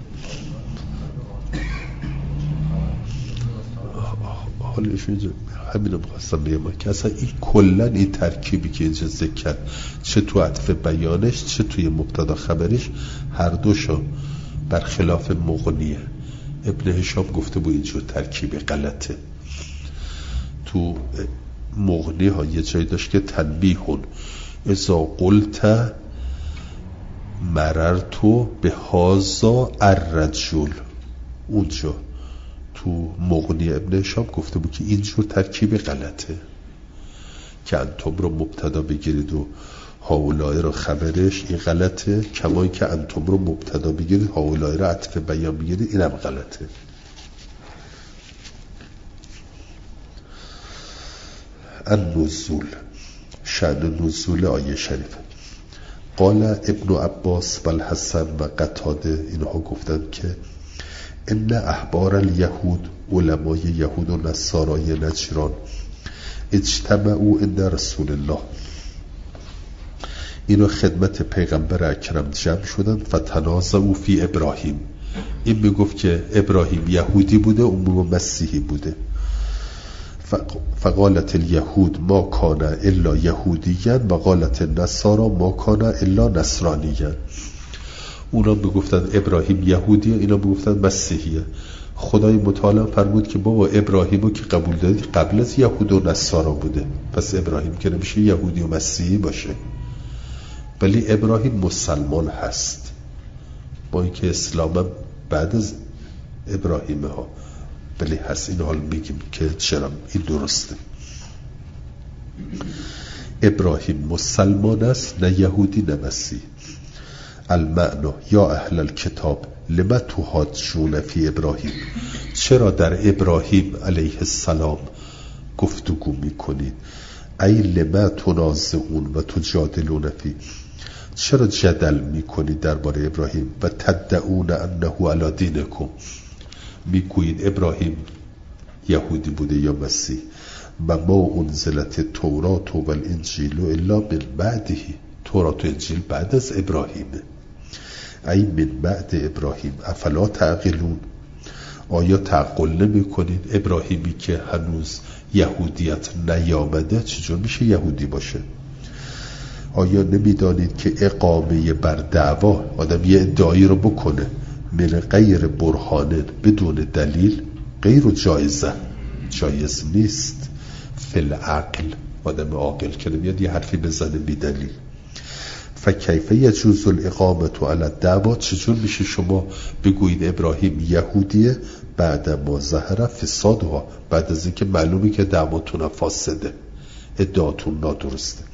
حالا ایشون همین رو بخواستم بگم که اصلا این کلن این ترکیبی که اینجا ذکر کرد چه تو عطف بیانش چه توی مبتدا خبرش هر دوشو برخلاف مغنیه. ابن هشام گفته بود اینجور ترکیب غلطه. تو مغنی ها یه جایی داشت که تنبیهون اذا قلت مررتو به هازا الرجل، اونجا تو مغنی ابن هشام گفته بود که اینجور ترکیب غلطه که انتم رو مبتدا بگیرید و هاولای رو خبرش، این غلطه. کمایی که انتم رو مبتدا بگیرید هاولای رو عطف بیان بگیرید، اینم غلطه. النزول، شأن نزول آیه شریفه. قال ابن عباس و الحسن و قتاده اینها گفتن که ان احبار الیهود، علمای یهود و نصارای نجران، اجتمعوا عند رسول الله، اینو خدمت پیغمبر اکرم جمع شدن فتنازعوا فی ابراهیم. این میگفت که ابراهیم یهودی بوده، اون مسیحی بوده. فقالت الیهود ما کان الا یهودیاً و قالت النصارى ما کان الا نصرانیاً. اونا میگفتن ابراهیم یهودیه، اینا میگفتن مسیحیه. خدای متعال فرمود که بابا ابراهیمو که قبول دادید قبل از یهود و نصارا بوده، پس ابراهیم که نمیشه یهودی و مسیحی باشه. ولی ابراهیم مسلمان هست، با اینکه اسلام بعد از ابراهیمه ها، ولی هست. این حال میگیم که چرا این درسته. ابراهیم مسلمان است، نه یهودی نه مسیح. المعنا یا اهل الکتاب لما تحاجون فی ابراهیم، چرا در ابراهیم علیه السلام گفتگو میکنید؟ ای لما تنازعون و تجادلون فی، چرا جدل میکنید درباره ابراهیم؟ و تدعون انه علی دینکم، میگویید ابراهیم یهودی بوده یا مسیح. و ما انزلت تورات و الانجیل الا من بعده، تورات و انجیل بعد از ابراهیمه. ای من بعد ابراهیم افلا تعقلون، آیا تعقل نمی کنید؟ ابراهیمی که هنوز یهودیت نیامده چجور میشه یهودی باشه؟ آیا نمیدانید که اقامه بر دعوا، آدم یه ادعایی رو بکنه من غیر برهانه، بدون دلیل، غیر جایزه، جایز نیست. فل عقل، آدم عاقل که نمیاد یه حرفی بزنه بی دلیل. فکیف یجوز الاقامه علی الدعوا، چجور میشه شما بگویید ابراهیم یهودیه بعد ما ظهر فسادها، بعد از اینکه معلومی که دعواتون فاسده، ادعاتون نادرسته.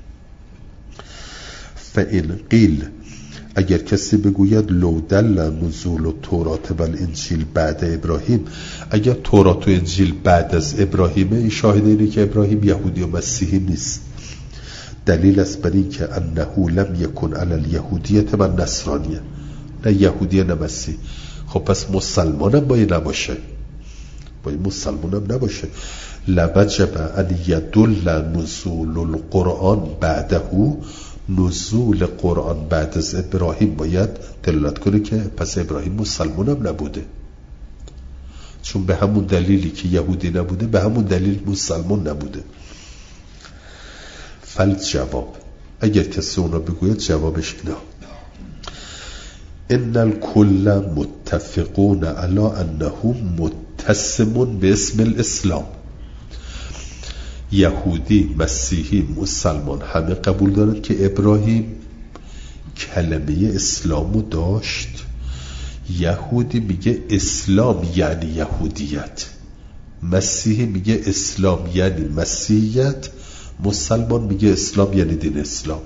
فإن قیل، اگر کسی بگوید لو دل نزول التوراة و الانجیل بعد ابراهیم، اگر تورات و انجیل بعد از ابراهیمه، این شاهد اینه که ابراهیم یهودی و مسیحی نیست. دلیل است بر این که انه لم یکن علی الیهودیت و نصرانیه، نه یهودی نه مسیح. خب پس مسلمانم باید نباشه، باید مسلمانم نباشه. لوجب ان یدل نزول القرآن بعده، نزول قرآن بعد از ابراهیم باید دلالت کنه که پس ابراهیم مسلمانم نبوده، چون به همون دلیلی که یهودی نبوده به همون دلیل مسلمان نبوده. فل جواب، اگر کسی اونا بگوید جوابش اینا. ان الکل متفقون علی انه متسم به اسم الاسلام. یهودی، مسیحی، مسلمان همه قبول دارند که ابراهیم کلمه اسلامو داشت. یهودی میگه اسلام یعنی یهودیت، مسیحی میگه اسلام یعنی مسیحیت، مسلمان میگه اسلام یعنی دین اسلام.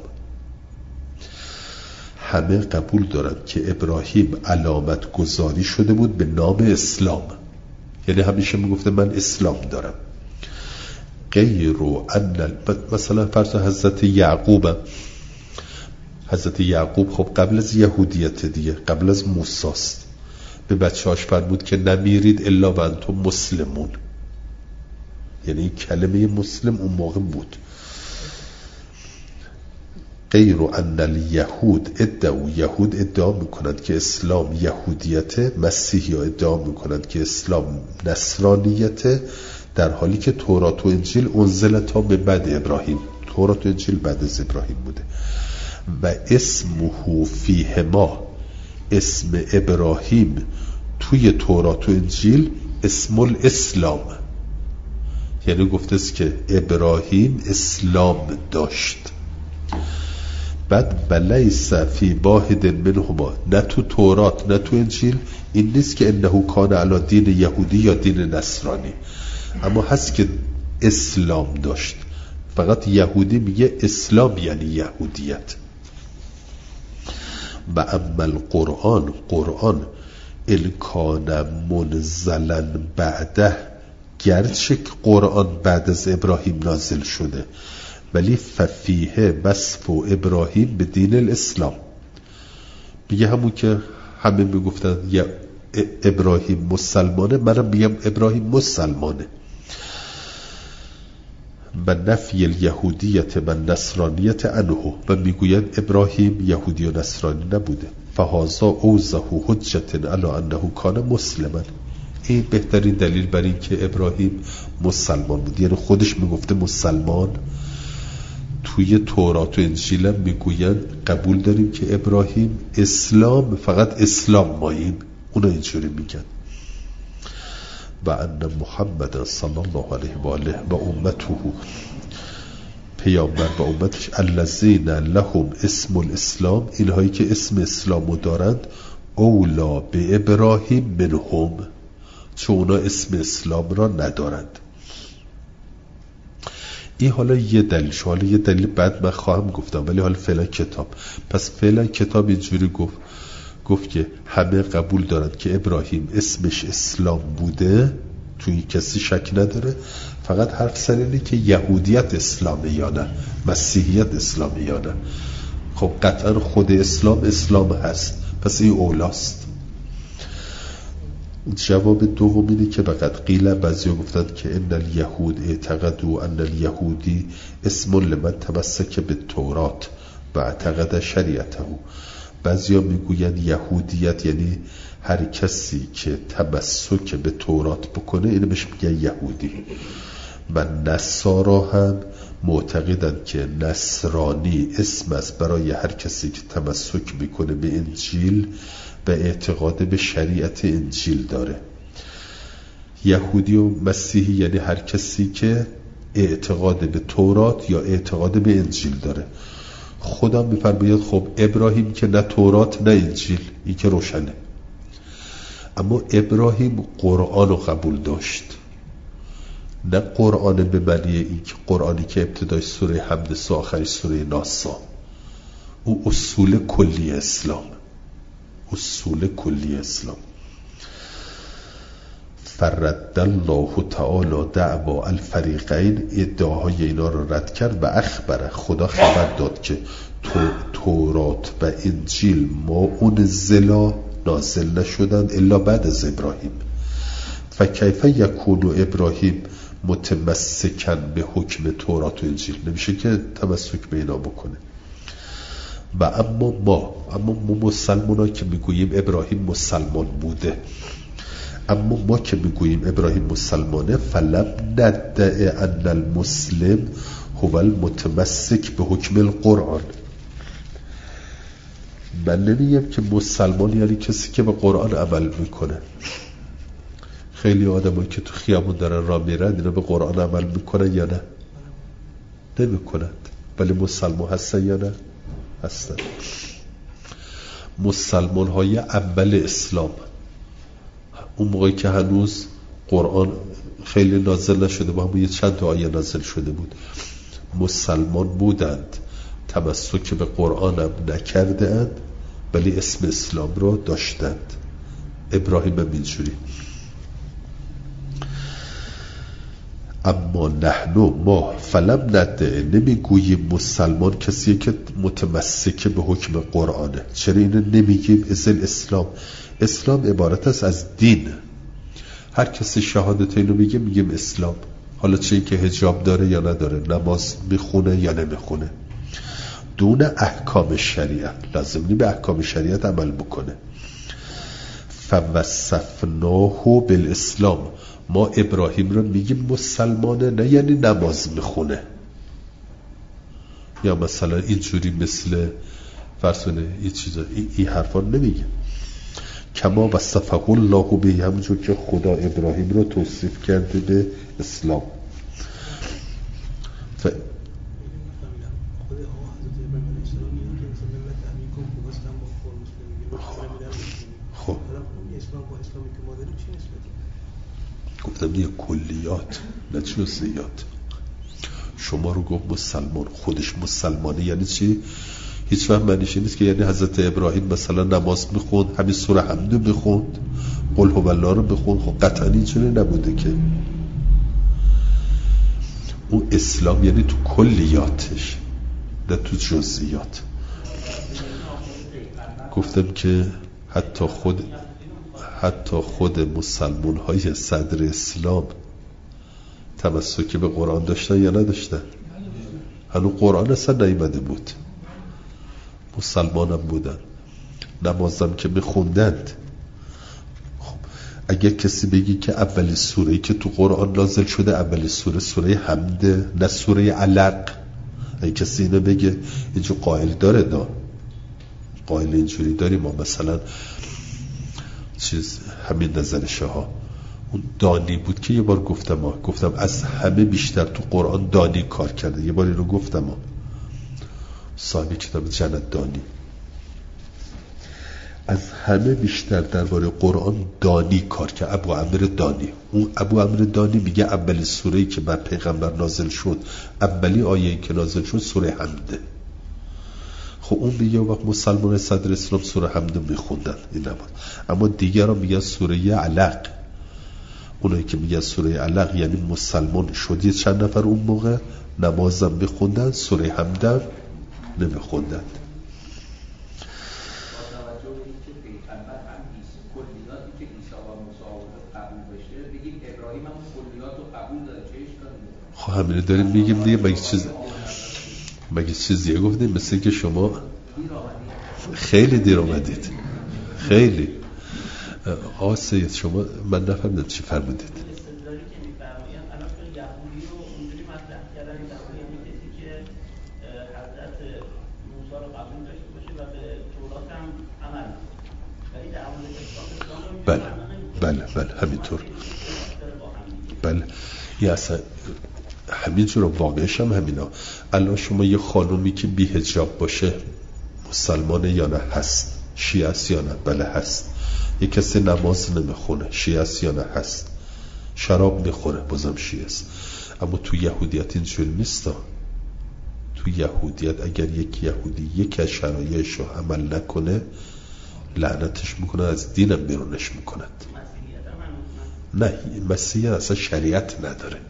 همه قبول دارند که ابراهیم علامت گذاری شده بود به نام اسلام، یعنی همیشه میگفته من اسلام دارم. غیر ان مثلا فرض حضرت یعقوب، حضرت یعقوب خب قبل از یهودیت دیگه، قبل از موسی است، به بچه‌هاش فرمود که نمیرید الا و انتم مسلمون، یعنی کلمه مسلم اون موقع بود. غیر ان الیهود ادعوا، یهود ادعا میکنند که اسلام یهودیت، مسیحی ها ادعا میکنند که اسلام نصرانیت، در حالی که تورات و انجیل انزلت ها به بعد ابراهیم، تورات و انجیل بعد از ابراهیم بوده. و اسمه فیهما، اسم ابراهیم توی تورات و انجیل اسم الاسلام، یعنی گفته است که ابراهیم اسلام داشت. بعد ولیس فی واحد منهما، نه تو تورات نه تو انجیل این نیست که انه کان علی دین یهودی یا دین نصرانی، اما هست که اسلام داشت. فقط یهودی میگه اسلام یعنی یهودیت. و اما القرآن، قرآن الکان منزلا بعده، گرچه که قرآن بعد از ابراهیم نازل شده، ولی ففیه وصف ابراهیم به دین الاسلام. میگه همون که همه میگفتن یا ابراهیم مسلمانه، منم میگم ابراهیم مسلمانه. و نفی الیهودیت و نصرانیت عنه، و میگوید ابراهیم یهودی و نصرانی نبوده. فهذا اوضح حجت علی انه کان مسلما، این بهترین دلیل بر این که ابراهیم مسلمان بود، یعنی خودش میگفته مسلمان. توی تورات و انجیل هم میگوین قبول داریم که ابراهیم اسلام، فقط اسلام ماییم، اونا اینجوری میگن. و ان محمد صلی الله علیه و آله و امته، پیامبر و امتش، الذین لهم اسم الاسلام، اینهایی که اسم اسلامو دارند، اولا به ابراهیم منهم، چون اونا اسم اسلام را ندارند. این حالا یه دلیل، حالا یه دلیل بعد من خواهم گفتم، ولی حالا فعلا کتاب. پس فعلا کتاب اینجوری گفت گفت که همه قبول دارند که ابراهیم اسمش اسلام بوده، توی کسی شک نداره، فقط حرف سر اینه که یهودیت اسلامه یا نه، مسیحیت اسلامه یا نه. خب قطعا خود اسلام اسلام هست، پس این اولاست. جواب دوم اینه که فقط قیل، بعضی ها گفتند که ان الیهود اعتقدوا ان الیهودی اسم لمن تمسک به تورات و اعتقد شریعته. بعضی ها میگوین یهودیت یعنی هر کسی که تمسک به تورات بکنه اینو بهش میگن یهودی. و نصارا هم معتقدند که نصرانی اسم است برای هر کسی که تمسک میکنه به انجیل و اعتقاد به شریعت انجیل داره. یهودی و مسیحی یعنی هر کسی که اعتقاد به تورات یا اعتقاد به انجیل داره. خدا میفرماید خب ابراهیم که نه تورات نه انجیل، این که روشنه، اما ابراهیم قرآن رو قبول داشت، نه قرآن به معنی این که قرآنی که ابتدای سوره حمد و آخری سوره ناسا، او اصول کلی اسلام، اصول کلی اسلام. فرد الله تعالی دعوا الفریقین، ادعاهای اینا رو رد کرد و اخبره، خدا خبر داد که تورات و انجیل ما انزلا، نازل نشدند الا بعد از ابراهیم. فکیف یکون ابراهیم متمسکن به حکم تورات و انجیل، نمیشه که تمسک به اینا بکنه. و اما ما اما ما مسلمان ها که میگوییم ابراهیم مسلمان بوده، اما ما که میگوییم ابراهیم مسلمانه، فلم ندعی ان المسلم هو المتمسک به حکم القرآن، من نمیگم که مسلمان یعنی کسی که به قرآن عمل میکنه. خیلی آدمایی که تو خیابون دارن راه میرن اینا به قرآن عمل میکنن یا نه؟ نمیکنن. ولی مسلمان هستن یا نه؟ هستن. مسلمان های اول اسلام اون موقعی که هنوز قرآن خیلی نازل نشده بود، همون یه چند تا آیه نازل شده بود، مسلمان بودند، تمسک به قرآن هم نکرده اند ولی اسم اسلام رو داشتند. ابراهیم هم اینجوری. اما نحنو ما فلم ندعه، نمیگوییم مسلمان کسیه که متمسک به حکم قرآنه. چرا اینو نمیگیم؟ ازل اسلام، اسلام عبارت است از دین. هر کسی شهادت اینو میگه میگیم اسلام. حالا چه این که حجاب داره یا نداره، نماز میخونه یا نمیخونه، دون احکام شریعت، لازم نی به احکام شریعت عمل بکنه. فوصفناه بالاسلام، ما ابراهیم رو میگیم مسلمانه، نه یعنی نماز میخونه یا مثلا اینجوری مثل فرسونه این چیزا، این, این حرفا نمیگه. کما وصفه الله به، همونجور که خدا ابراهیم رو توصیف کرده به اسلام. ف... خب گفتم یه کلیات نه جزئیات. شما رو گفت مسلمان، خودش مسلمانه یعنی چی؟ هیچ وقت معنیش نیست که یعنی حضرت ابراهیم مثلا نماز میخوند، همین سوره حمد رو بخوند، قل هو الله رو بخوند. خب قطعا اینجوری نبوده که. اون اسلام یعنی تو کلیاتش نه تو جزئیات. گفتم که حتی خود حتی خود مسلمان های صدر اسلام تمسک به قرآن داشتن یا نداشتن؟ هنوز قرآن اصلا نیامده بود، مسلمان هم بودن، نمازم که میخوندند. خب اگر کسی بگی که اولی سوره‌ای که تو قرآن نازل شده اولی سوره سوره حمد نه سوره علق، اگه کسی اینو بگه اینجا قائل داره، دا قائل اینجوری داریم ما مثلا چیز همین نظرشه ها. اون دانی بود که یه بار گفتم ها. گفتم از همه بیشتر تو قرآن دانی کار کرده. یه بار این رو گفتم ها. صاحب کتاب جنت دانی از همه بیشتر درباره قرآن دانی کار کرد. ابو عمرو دانی. اون ابو عمرو دانی میگه اولی سوره‌ای که بر پیغمبر نازل شد، اولی آیه‌ای که نازل شد سوره حمده. خب اون میگه وقت مسلمان صدر اسلام سوره حمد میخوندن، این نبود. اما دیگران میگن سوره علق. اونایی که میگن سوره علق یعنی مسلمان شدید چند نفر اون موقع نمازم میخوندن، سوره حمد نمیخوندن. خب همینه داریم میگیم دیگه. مگه چیز مگه چیزیه گفتیم؟ مثل که شما خیلی دیر آمدید. خیلی آقا سید شما من نفهمیدم چی فرمودید. استدلالی که می‌فرمایند الان که یهودی رو اونجوری مطرح کردن درباره کسی که حضرت موسی رو قبول داشته باشه و به تورات هم عمل کنه، ولی در مورد اسلام رو بله بله بله همینطور. بله یه اصلا همینجور واقعش هم همینا. الان شما یه خانومی که بی حجاب باشه مسلمانه یا نه؟ هست. شیعه است یا نه؟ بله هست. یه کسی نماز نمیخونه شیعه است یا نه؟ هست. شراب میخوره بازم شیعه است. اما تو یهودیت اینجوری نیست. تو یهودیت اگر یک یهودی یک از شرایعش رو عمل نکنه لعنتش میکنه، از دینم بیرونش میکند. نه مسیحیت اصلا شریعت نداره.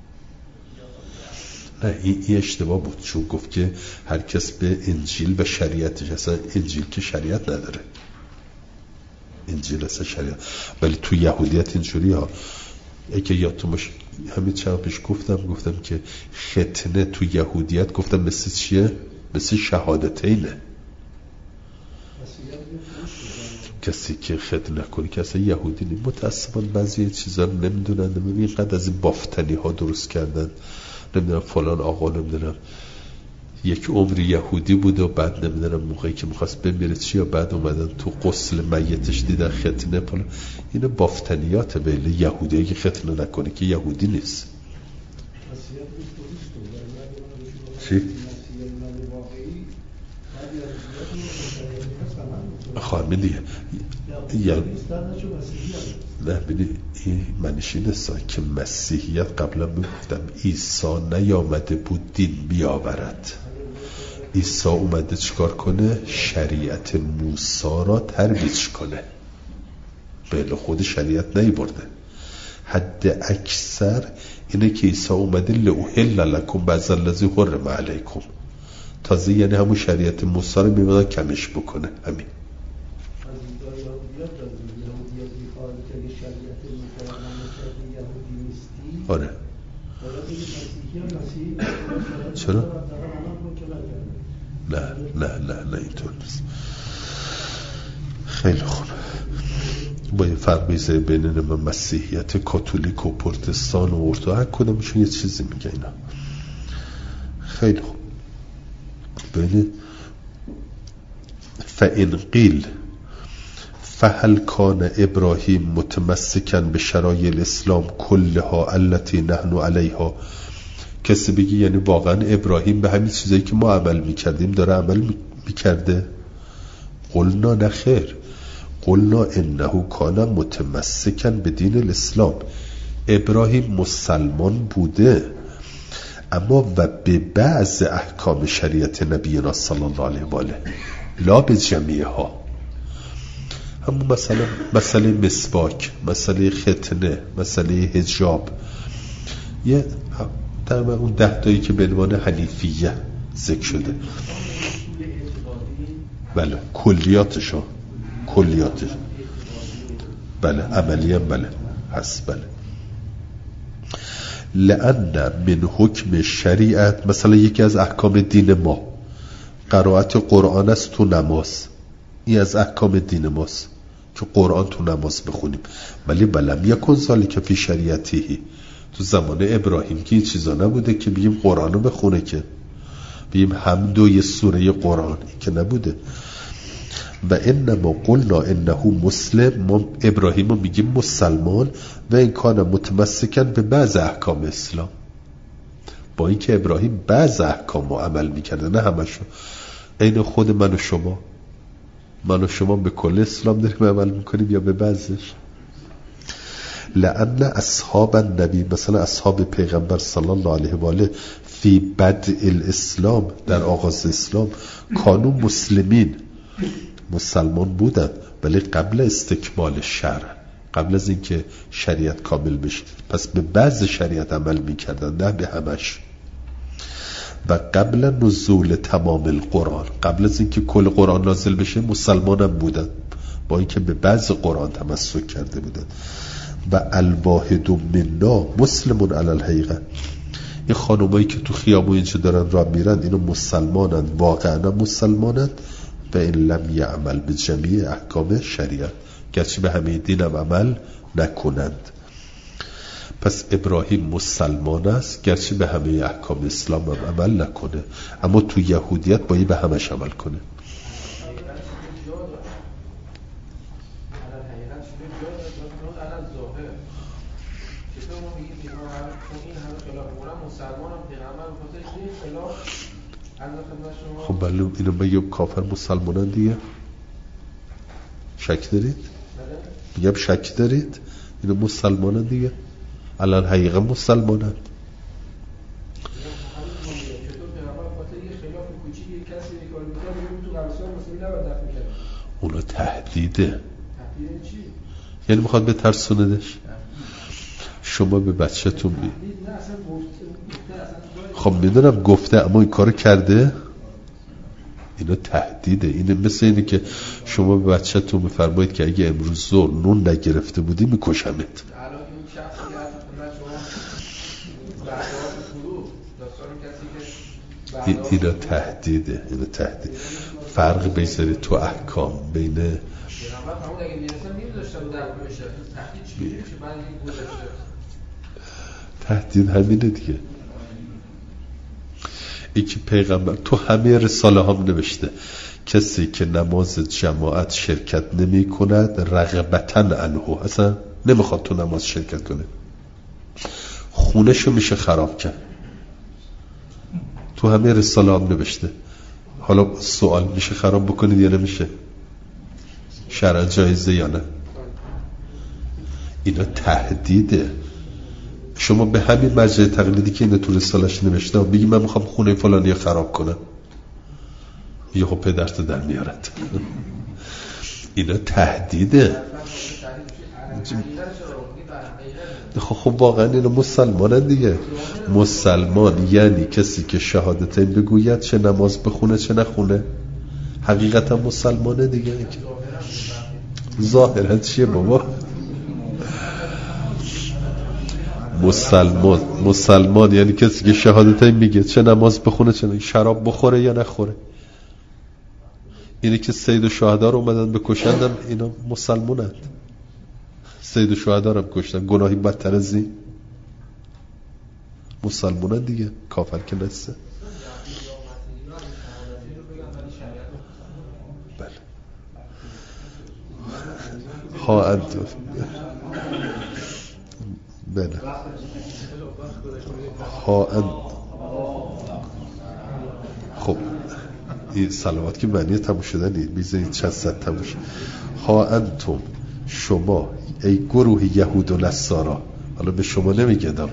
نه این, این اشتباه بود، چون گفت که هر کس به انجیل و شریعتش، اصلا انجیل که شریعت نداره، انجیل اصلا شریعت. ولی تو یهودیت اینجوری ها. اگه یادتون باشه همین چند پیش گفتم گفتم که ختنه تو یهودیت گفتم مثل چیه؟ مثل شهادتینه. کسی که ختنه کنی که اصلا یهودی نیم. متاسفانه بعضی چیزا رو نمیدونن. نمیدونن قد از این بافتنی ها درست کردن، نمیدونم فلان آقا نمیدونم یک عمر یهودی بود و بعد نمیدونم موقعی که میخواست بمیره چی یا بعد اومدن تو غسل میتش دیدن ختنه پلا. اینو بافتنیات بیله یهودی که ختنه نکنه که یهودی نیست. چی؟ خواهمی دیگه یعنی نه بینی این منشی نسا که مسیحیت قبلا میگفتم عیسی نیامده بود دین بیاورد. عیسی اومده چیکار کنه؟ شریعت موسی را ترویج کنه. بله خود شریعت نیورده. حد اکثر اینه که عیسی اومده لأحل لکم بعض الذی حرم علیکم. تازه یعنی همون شریعت موسی رو میباید کمش بکنه. همین آره. چرا؟ نه نه نه نه اینطور نیست. خیلی خوب. با یه فرق میزه بین مسیحیت کاتولیک و پروتستان و ارتدوکس کدومشون یه چیزی میگه اینا. خیلی خوب. ببینید فإن قیل فهل کان ابراهیم متمسکا به شرایع الاسلام کلها التي نحن علیها. کسی بگی یعنی واقعا ابراهیم به همین چیزایی که ما عمل میکردیم داره عمل میکرده؟ قلنا نخیر، قلنا انه کان متمسکا به دین الاسلام. ابراهیم مسلمان بوده اما و به بعض احکام شریعت نبینا صلی الله علیه و آله، لا به جمیعها. همون مثلا مسئله مسواک، مسئله ختنه، مسئله حجاب، یه در اون ده تایی که به عنوان حنیفیه ذکر شده. بله کلیاتشو کلیاتش بله عملی هم بله هست. بله لأن من حکم شریعت، مثلا یکی از احکام دین ما قرائت قرآن است تو نماز. این از احکام دین ماست که قرآن تو نماز بخونیم. ولی بلم یکن ذالک فی شریعتی. تو زمان ابراهیم که این چیزا نبوده که بگیم قرآن رو بخونه، که بگیم حمد و یه سوره قرآن که نبوده. و انما قلنا انه مسلم، ما ابراهیم رو میگیم مسلمان و این کان متمسکن به بعض احکام اسلام. با اینکه ابراهیم بعض احکام رو عمل میکرده نه همشو. این خود من و شما من و شما به کل اسلام داریم عمل میکنیم یا به بعضش؟ لأن اصحاب النبی، مثلا اصحاب پیغمبر صلی الله علیه و آله فی بدء الاسلام، در آغاز اسلام، کانو مسلمین، مسلمان بودن ولی قبل استکمال شرع، قبل از اینکه شریعت کامل بشه. پس به بعض شریعت عمل میکردن نه به همش. و قبل نزول تمام القرآن، قبل از اینکه کل قرآن نازل بشه مسلمان هم بودن با اینکه به بعض قرآن تمسک کرده بودن. و الواحد منا مسلمون علی الحقیقه. این خانومایی که تو خیابون اینجا دارن راه میرن اینو مسلمانن، واقعا مسلمانن. و این لم یعمل به جمیع احکام شریعت، گرچه به همه دین هم عمل نکنند. پس ابراهیم مسلمان است گرچه به همه احکام اسلام هم عمل نکنه، اما تو یهودیت باید به همش عمل کنه. خب بله اینو بگیم کافر مسلمانان دیگه. شک دارید؟ میگم شک دارید؟ اینو مسلمانان دیگه، الان حقیقا مسلمانان. اونا تهدیده. یعنی میخواد به ترسوندش. شما به بچه‌تون بی خب میدونم گفته اما این کارو کرده. اینا تهدیده. اینه مثل اینه که شما به بچه‌تون میفرمایید که اگه امروز ظهر نون نگرفته بودی میکشمت. اینا تهدیده. اینا تهدید. فرق بذارید تو احکام بین تهدید همینه دیگه. یکی پیغمبر تو همه رساله هم نوشته کسی که نماز جماعت شرکت نمی کند رغبتاً عنه، اصلا نمیخواد تو نماز شرکت کنه، خونشو میشه خراب کرد. تو همه رساله هم نوشته. حالا سوال میشه خراب بکنید یا نمیشه؟ شرع جایزه یا نه؟ اینا تهدیده. شما به همین مرجع تقلیدی که اینو تو رساله‌اش نوشته بگی من میخوام خونه فلانی رو خراب کنم، یه خب پدرت در میارد. اینا تهدیده. خب خب واقعا اینا مسلمانن دیگه. مسلمان یعنی کسی که شهادتین بگوید، چه نماز بخونه چه نخونه، حقیقتا مسلمانه دیگه. ظاهرا چیه بابا؟ مسلمان مسلمان یعنی کسی که شهادتین میگه، چه نماز بخونه چه نه، شراب بخوره یا نخوره. اینه که سید الشهدا رو اومدن بکشندم، اینا مسلمانند. سید الشهدا رو کشتن، گناهی بدتر از این؟ مسلمانند دیگه، کافر که نسته. بله خواهند بله خواهند. خب این صلوات که معنی تموم شدنی بیزنید چند صد تموم شد. خواهندتم شما ای گروه یهود و نصارا، حالا به شما نمیگدم،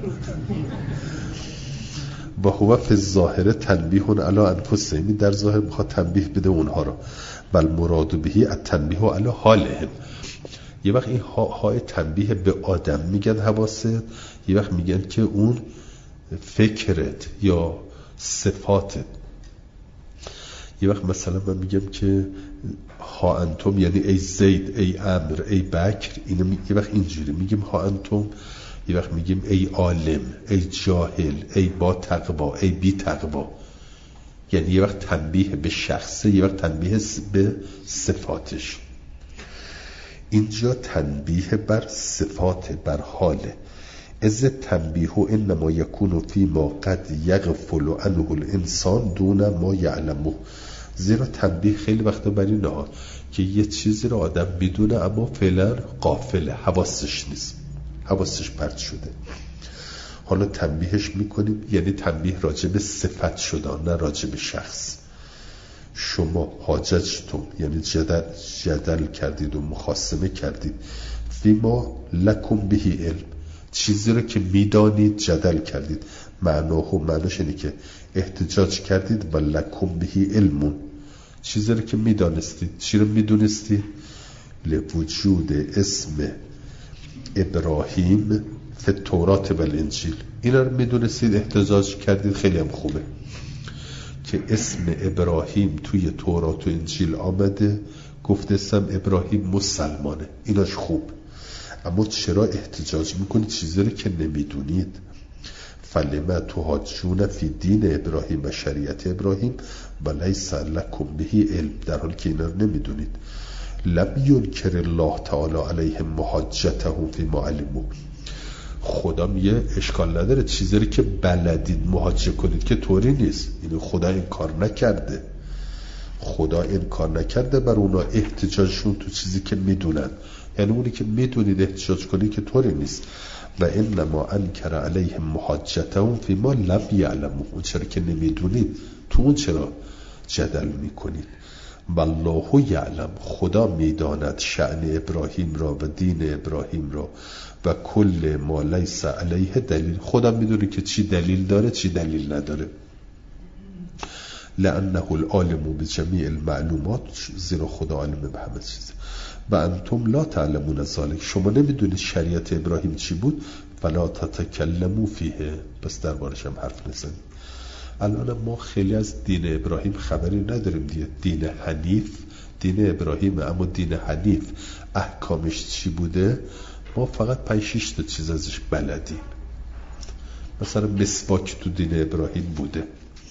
با هو فی الظاهر تنبیه علی انفسهم، در ظاهر میخواد تنبیه بده اونها رو، بل مراد بهی التنبیه علی حالهم. یه وقت این های تنبیه به آدم میگن حواست، یه وقت میگن که اون فکرت یا صفاتت. یه وقت مثلا من میگم که ها انتم یعنی ای زید، ای عمرو، ای بکر، اینو می... یه وقت اینجوری میگیم ها انتم، یه وقت میگیم ای عالم، ای جاهل، ای با تقوا، ای بی تقوا. یعنی یه وقت تنبیه به شخصه، یه وقت تنبیه به صفاتش. اینجا تنبیه بر صفات، بر حاله. از تنبیه انما یکون فی ما قد یغفل عنه الانسان دون ما یعلمه. زیرا تنبیه خیلی وقتا بر اینه ها که یه چیزی رو آدم بدونه اما فعلا غافله، حواسش نیست، حواسش پرت شده. حالا تنبیهش میکنیم، یعنی تنبیه راجع به صفت شده نه راجع به شخص. شما حاججتم یعنی جدل, جدل کردید و مخاصمه کردید، فیما لکم بهی علم، چیزی رو که میدانید جدل کردید. معناه و معناش اینه که احتجاج کردید و لکم بهی علمون، چیزی رو که میدانستید. چی رو میدونستید؟ لوجود اسم ابراهیم فی التورات و الانجیل، اینا رو میدونستید، احتجاج کردید. خیلی هم خوبه که اسم ابراهیم توی تورات و انجیل آمده، گفته اسم ابراهیم مسلمانه، ایناش خوب. اما چرا احتجاج میکنید چیزی رو که نمیدونید؟ فلما تحاجون فی دین ابراهیم و شریعت ابراهیم و لیس لکم بهی علم، در حالی که اینا رو نمیدونید. لم ینکر الله تعالی علیهم محاجتهم فی ما علموا. خدا میگه اشکال نداره چیزی رو که بلدید محاجه کنید، که طوری نیست. اینو خدا این کار نکرده، خدا این کار نکرده بر اونا احتجاجشون تو چیزی که میدونن. یعنی اونی که میدونید احتجاج کنید که طوری نیست. و انما انکر علیهم محاجتهم فی ما لم یعلموا، اون چرا که نمیدونید تو اون چرا جدل میکنید. والله یعلم، خدا میداند شأن ابراهیم را و دین ابراهیم را و کل ما لیس علیه دلیل، خدا میدونه که چی دلیل داره چی دلیل نداره. لانه العالم بجمیع المعلومات، زیرا خدا عالم به همه چیز. و انتم لا تعلمون ذلک، شما نمیدونید شریعت ابراهیم چی بود. فلا تتکلموا فیه، پس دربارش هم حرف نزنید. الان ما خیلی از دین ابراهیم خبری نداریم دیگه. دین حنیف دین ابراهیم، اما دین حنیف احکامش چی بوده ما فقط پنج شش تا چیز ازش بلدیم. مثلا مسواک تو دین ابراهیم بوده،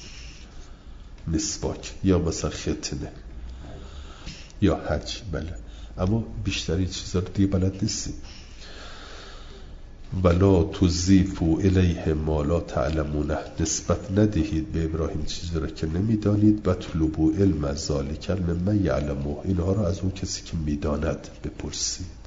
مسواک، یا مثلا ختنه یا حج، بله، اما بیشتری چیزا رو دیگه بلد نیستیم. ولا تضیفوا الیه ما لا تعلمونه، نسبت ندهید به ابراهیم چیزی را که نمیدانید. و طلبوا علم ذالک ممن یعلمه، اینها را از اون کسی که میداند بپرسید.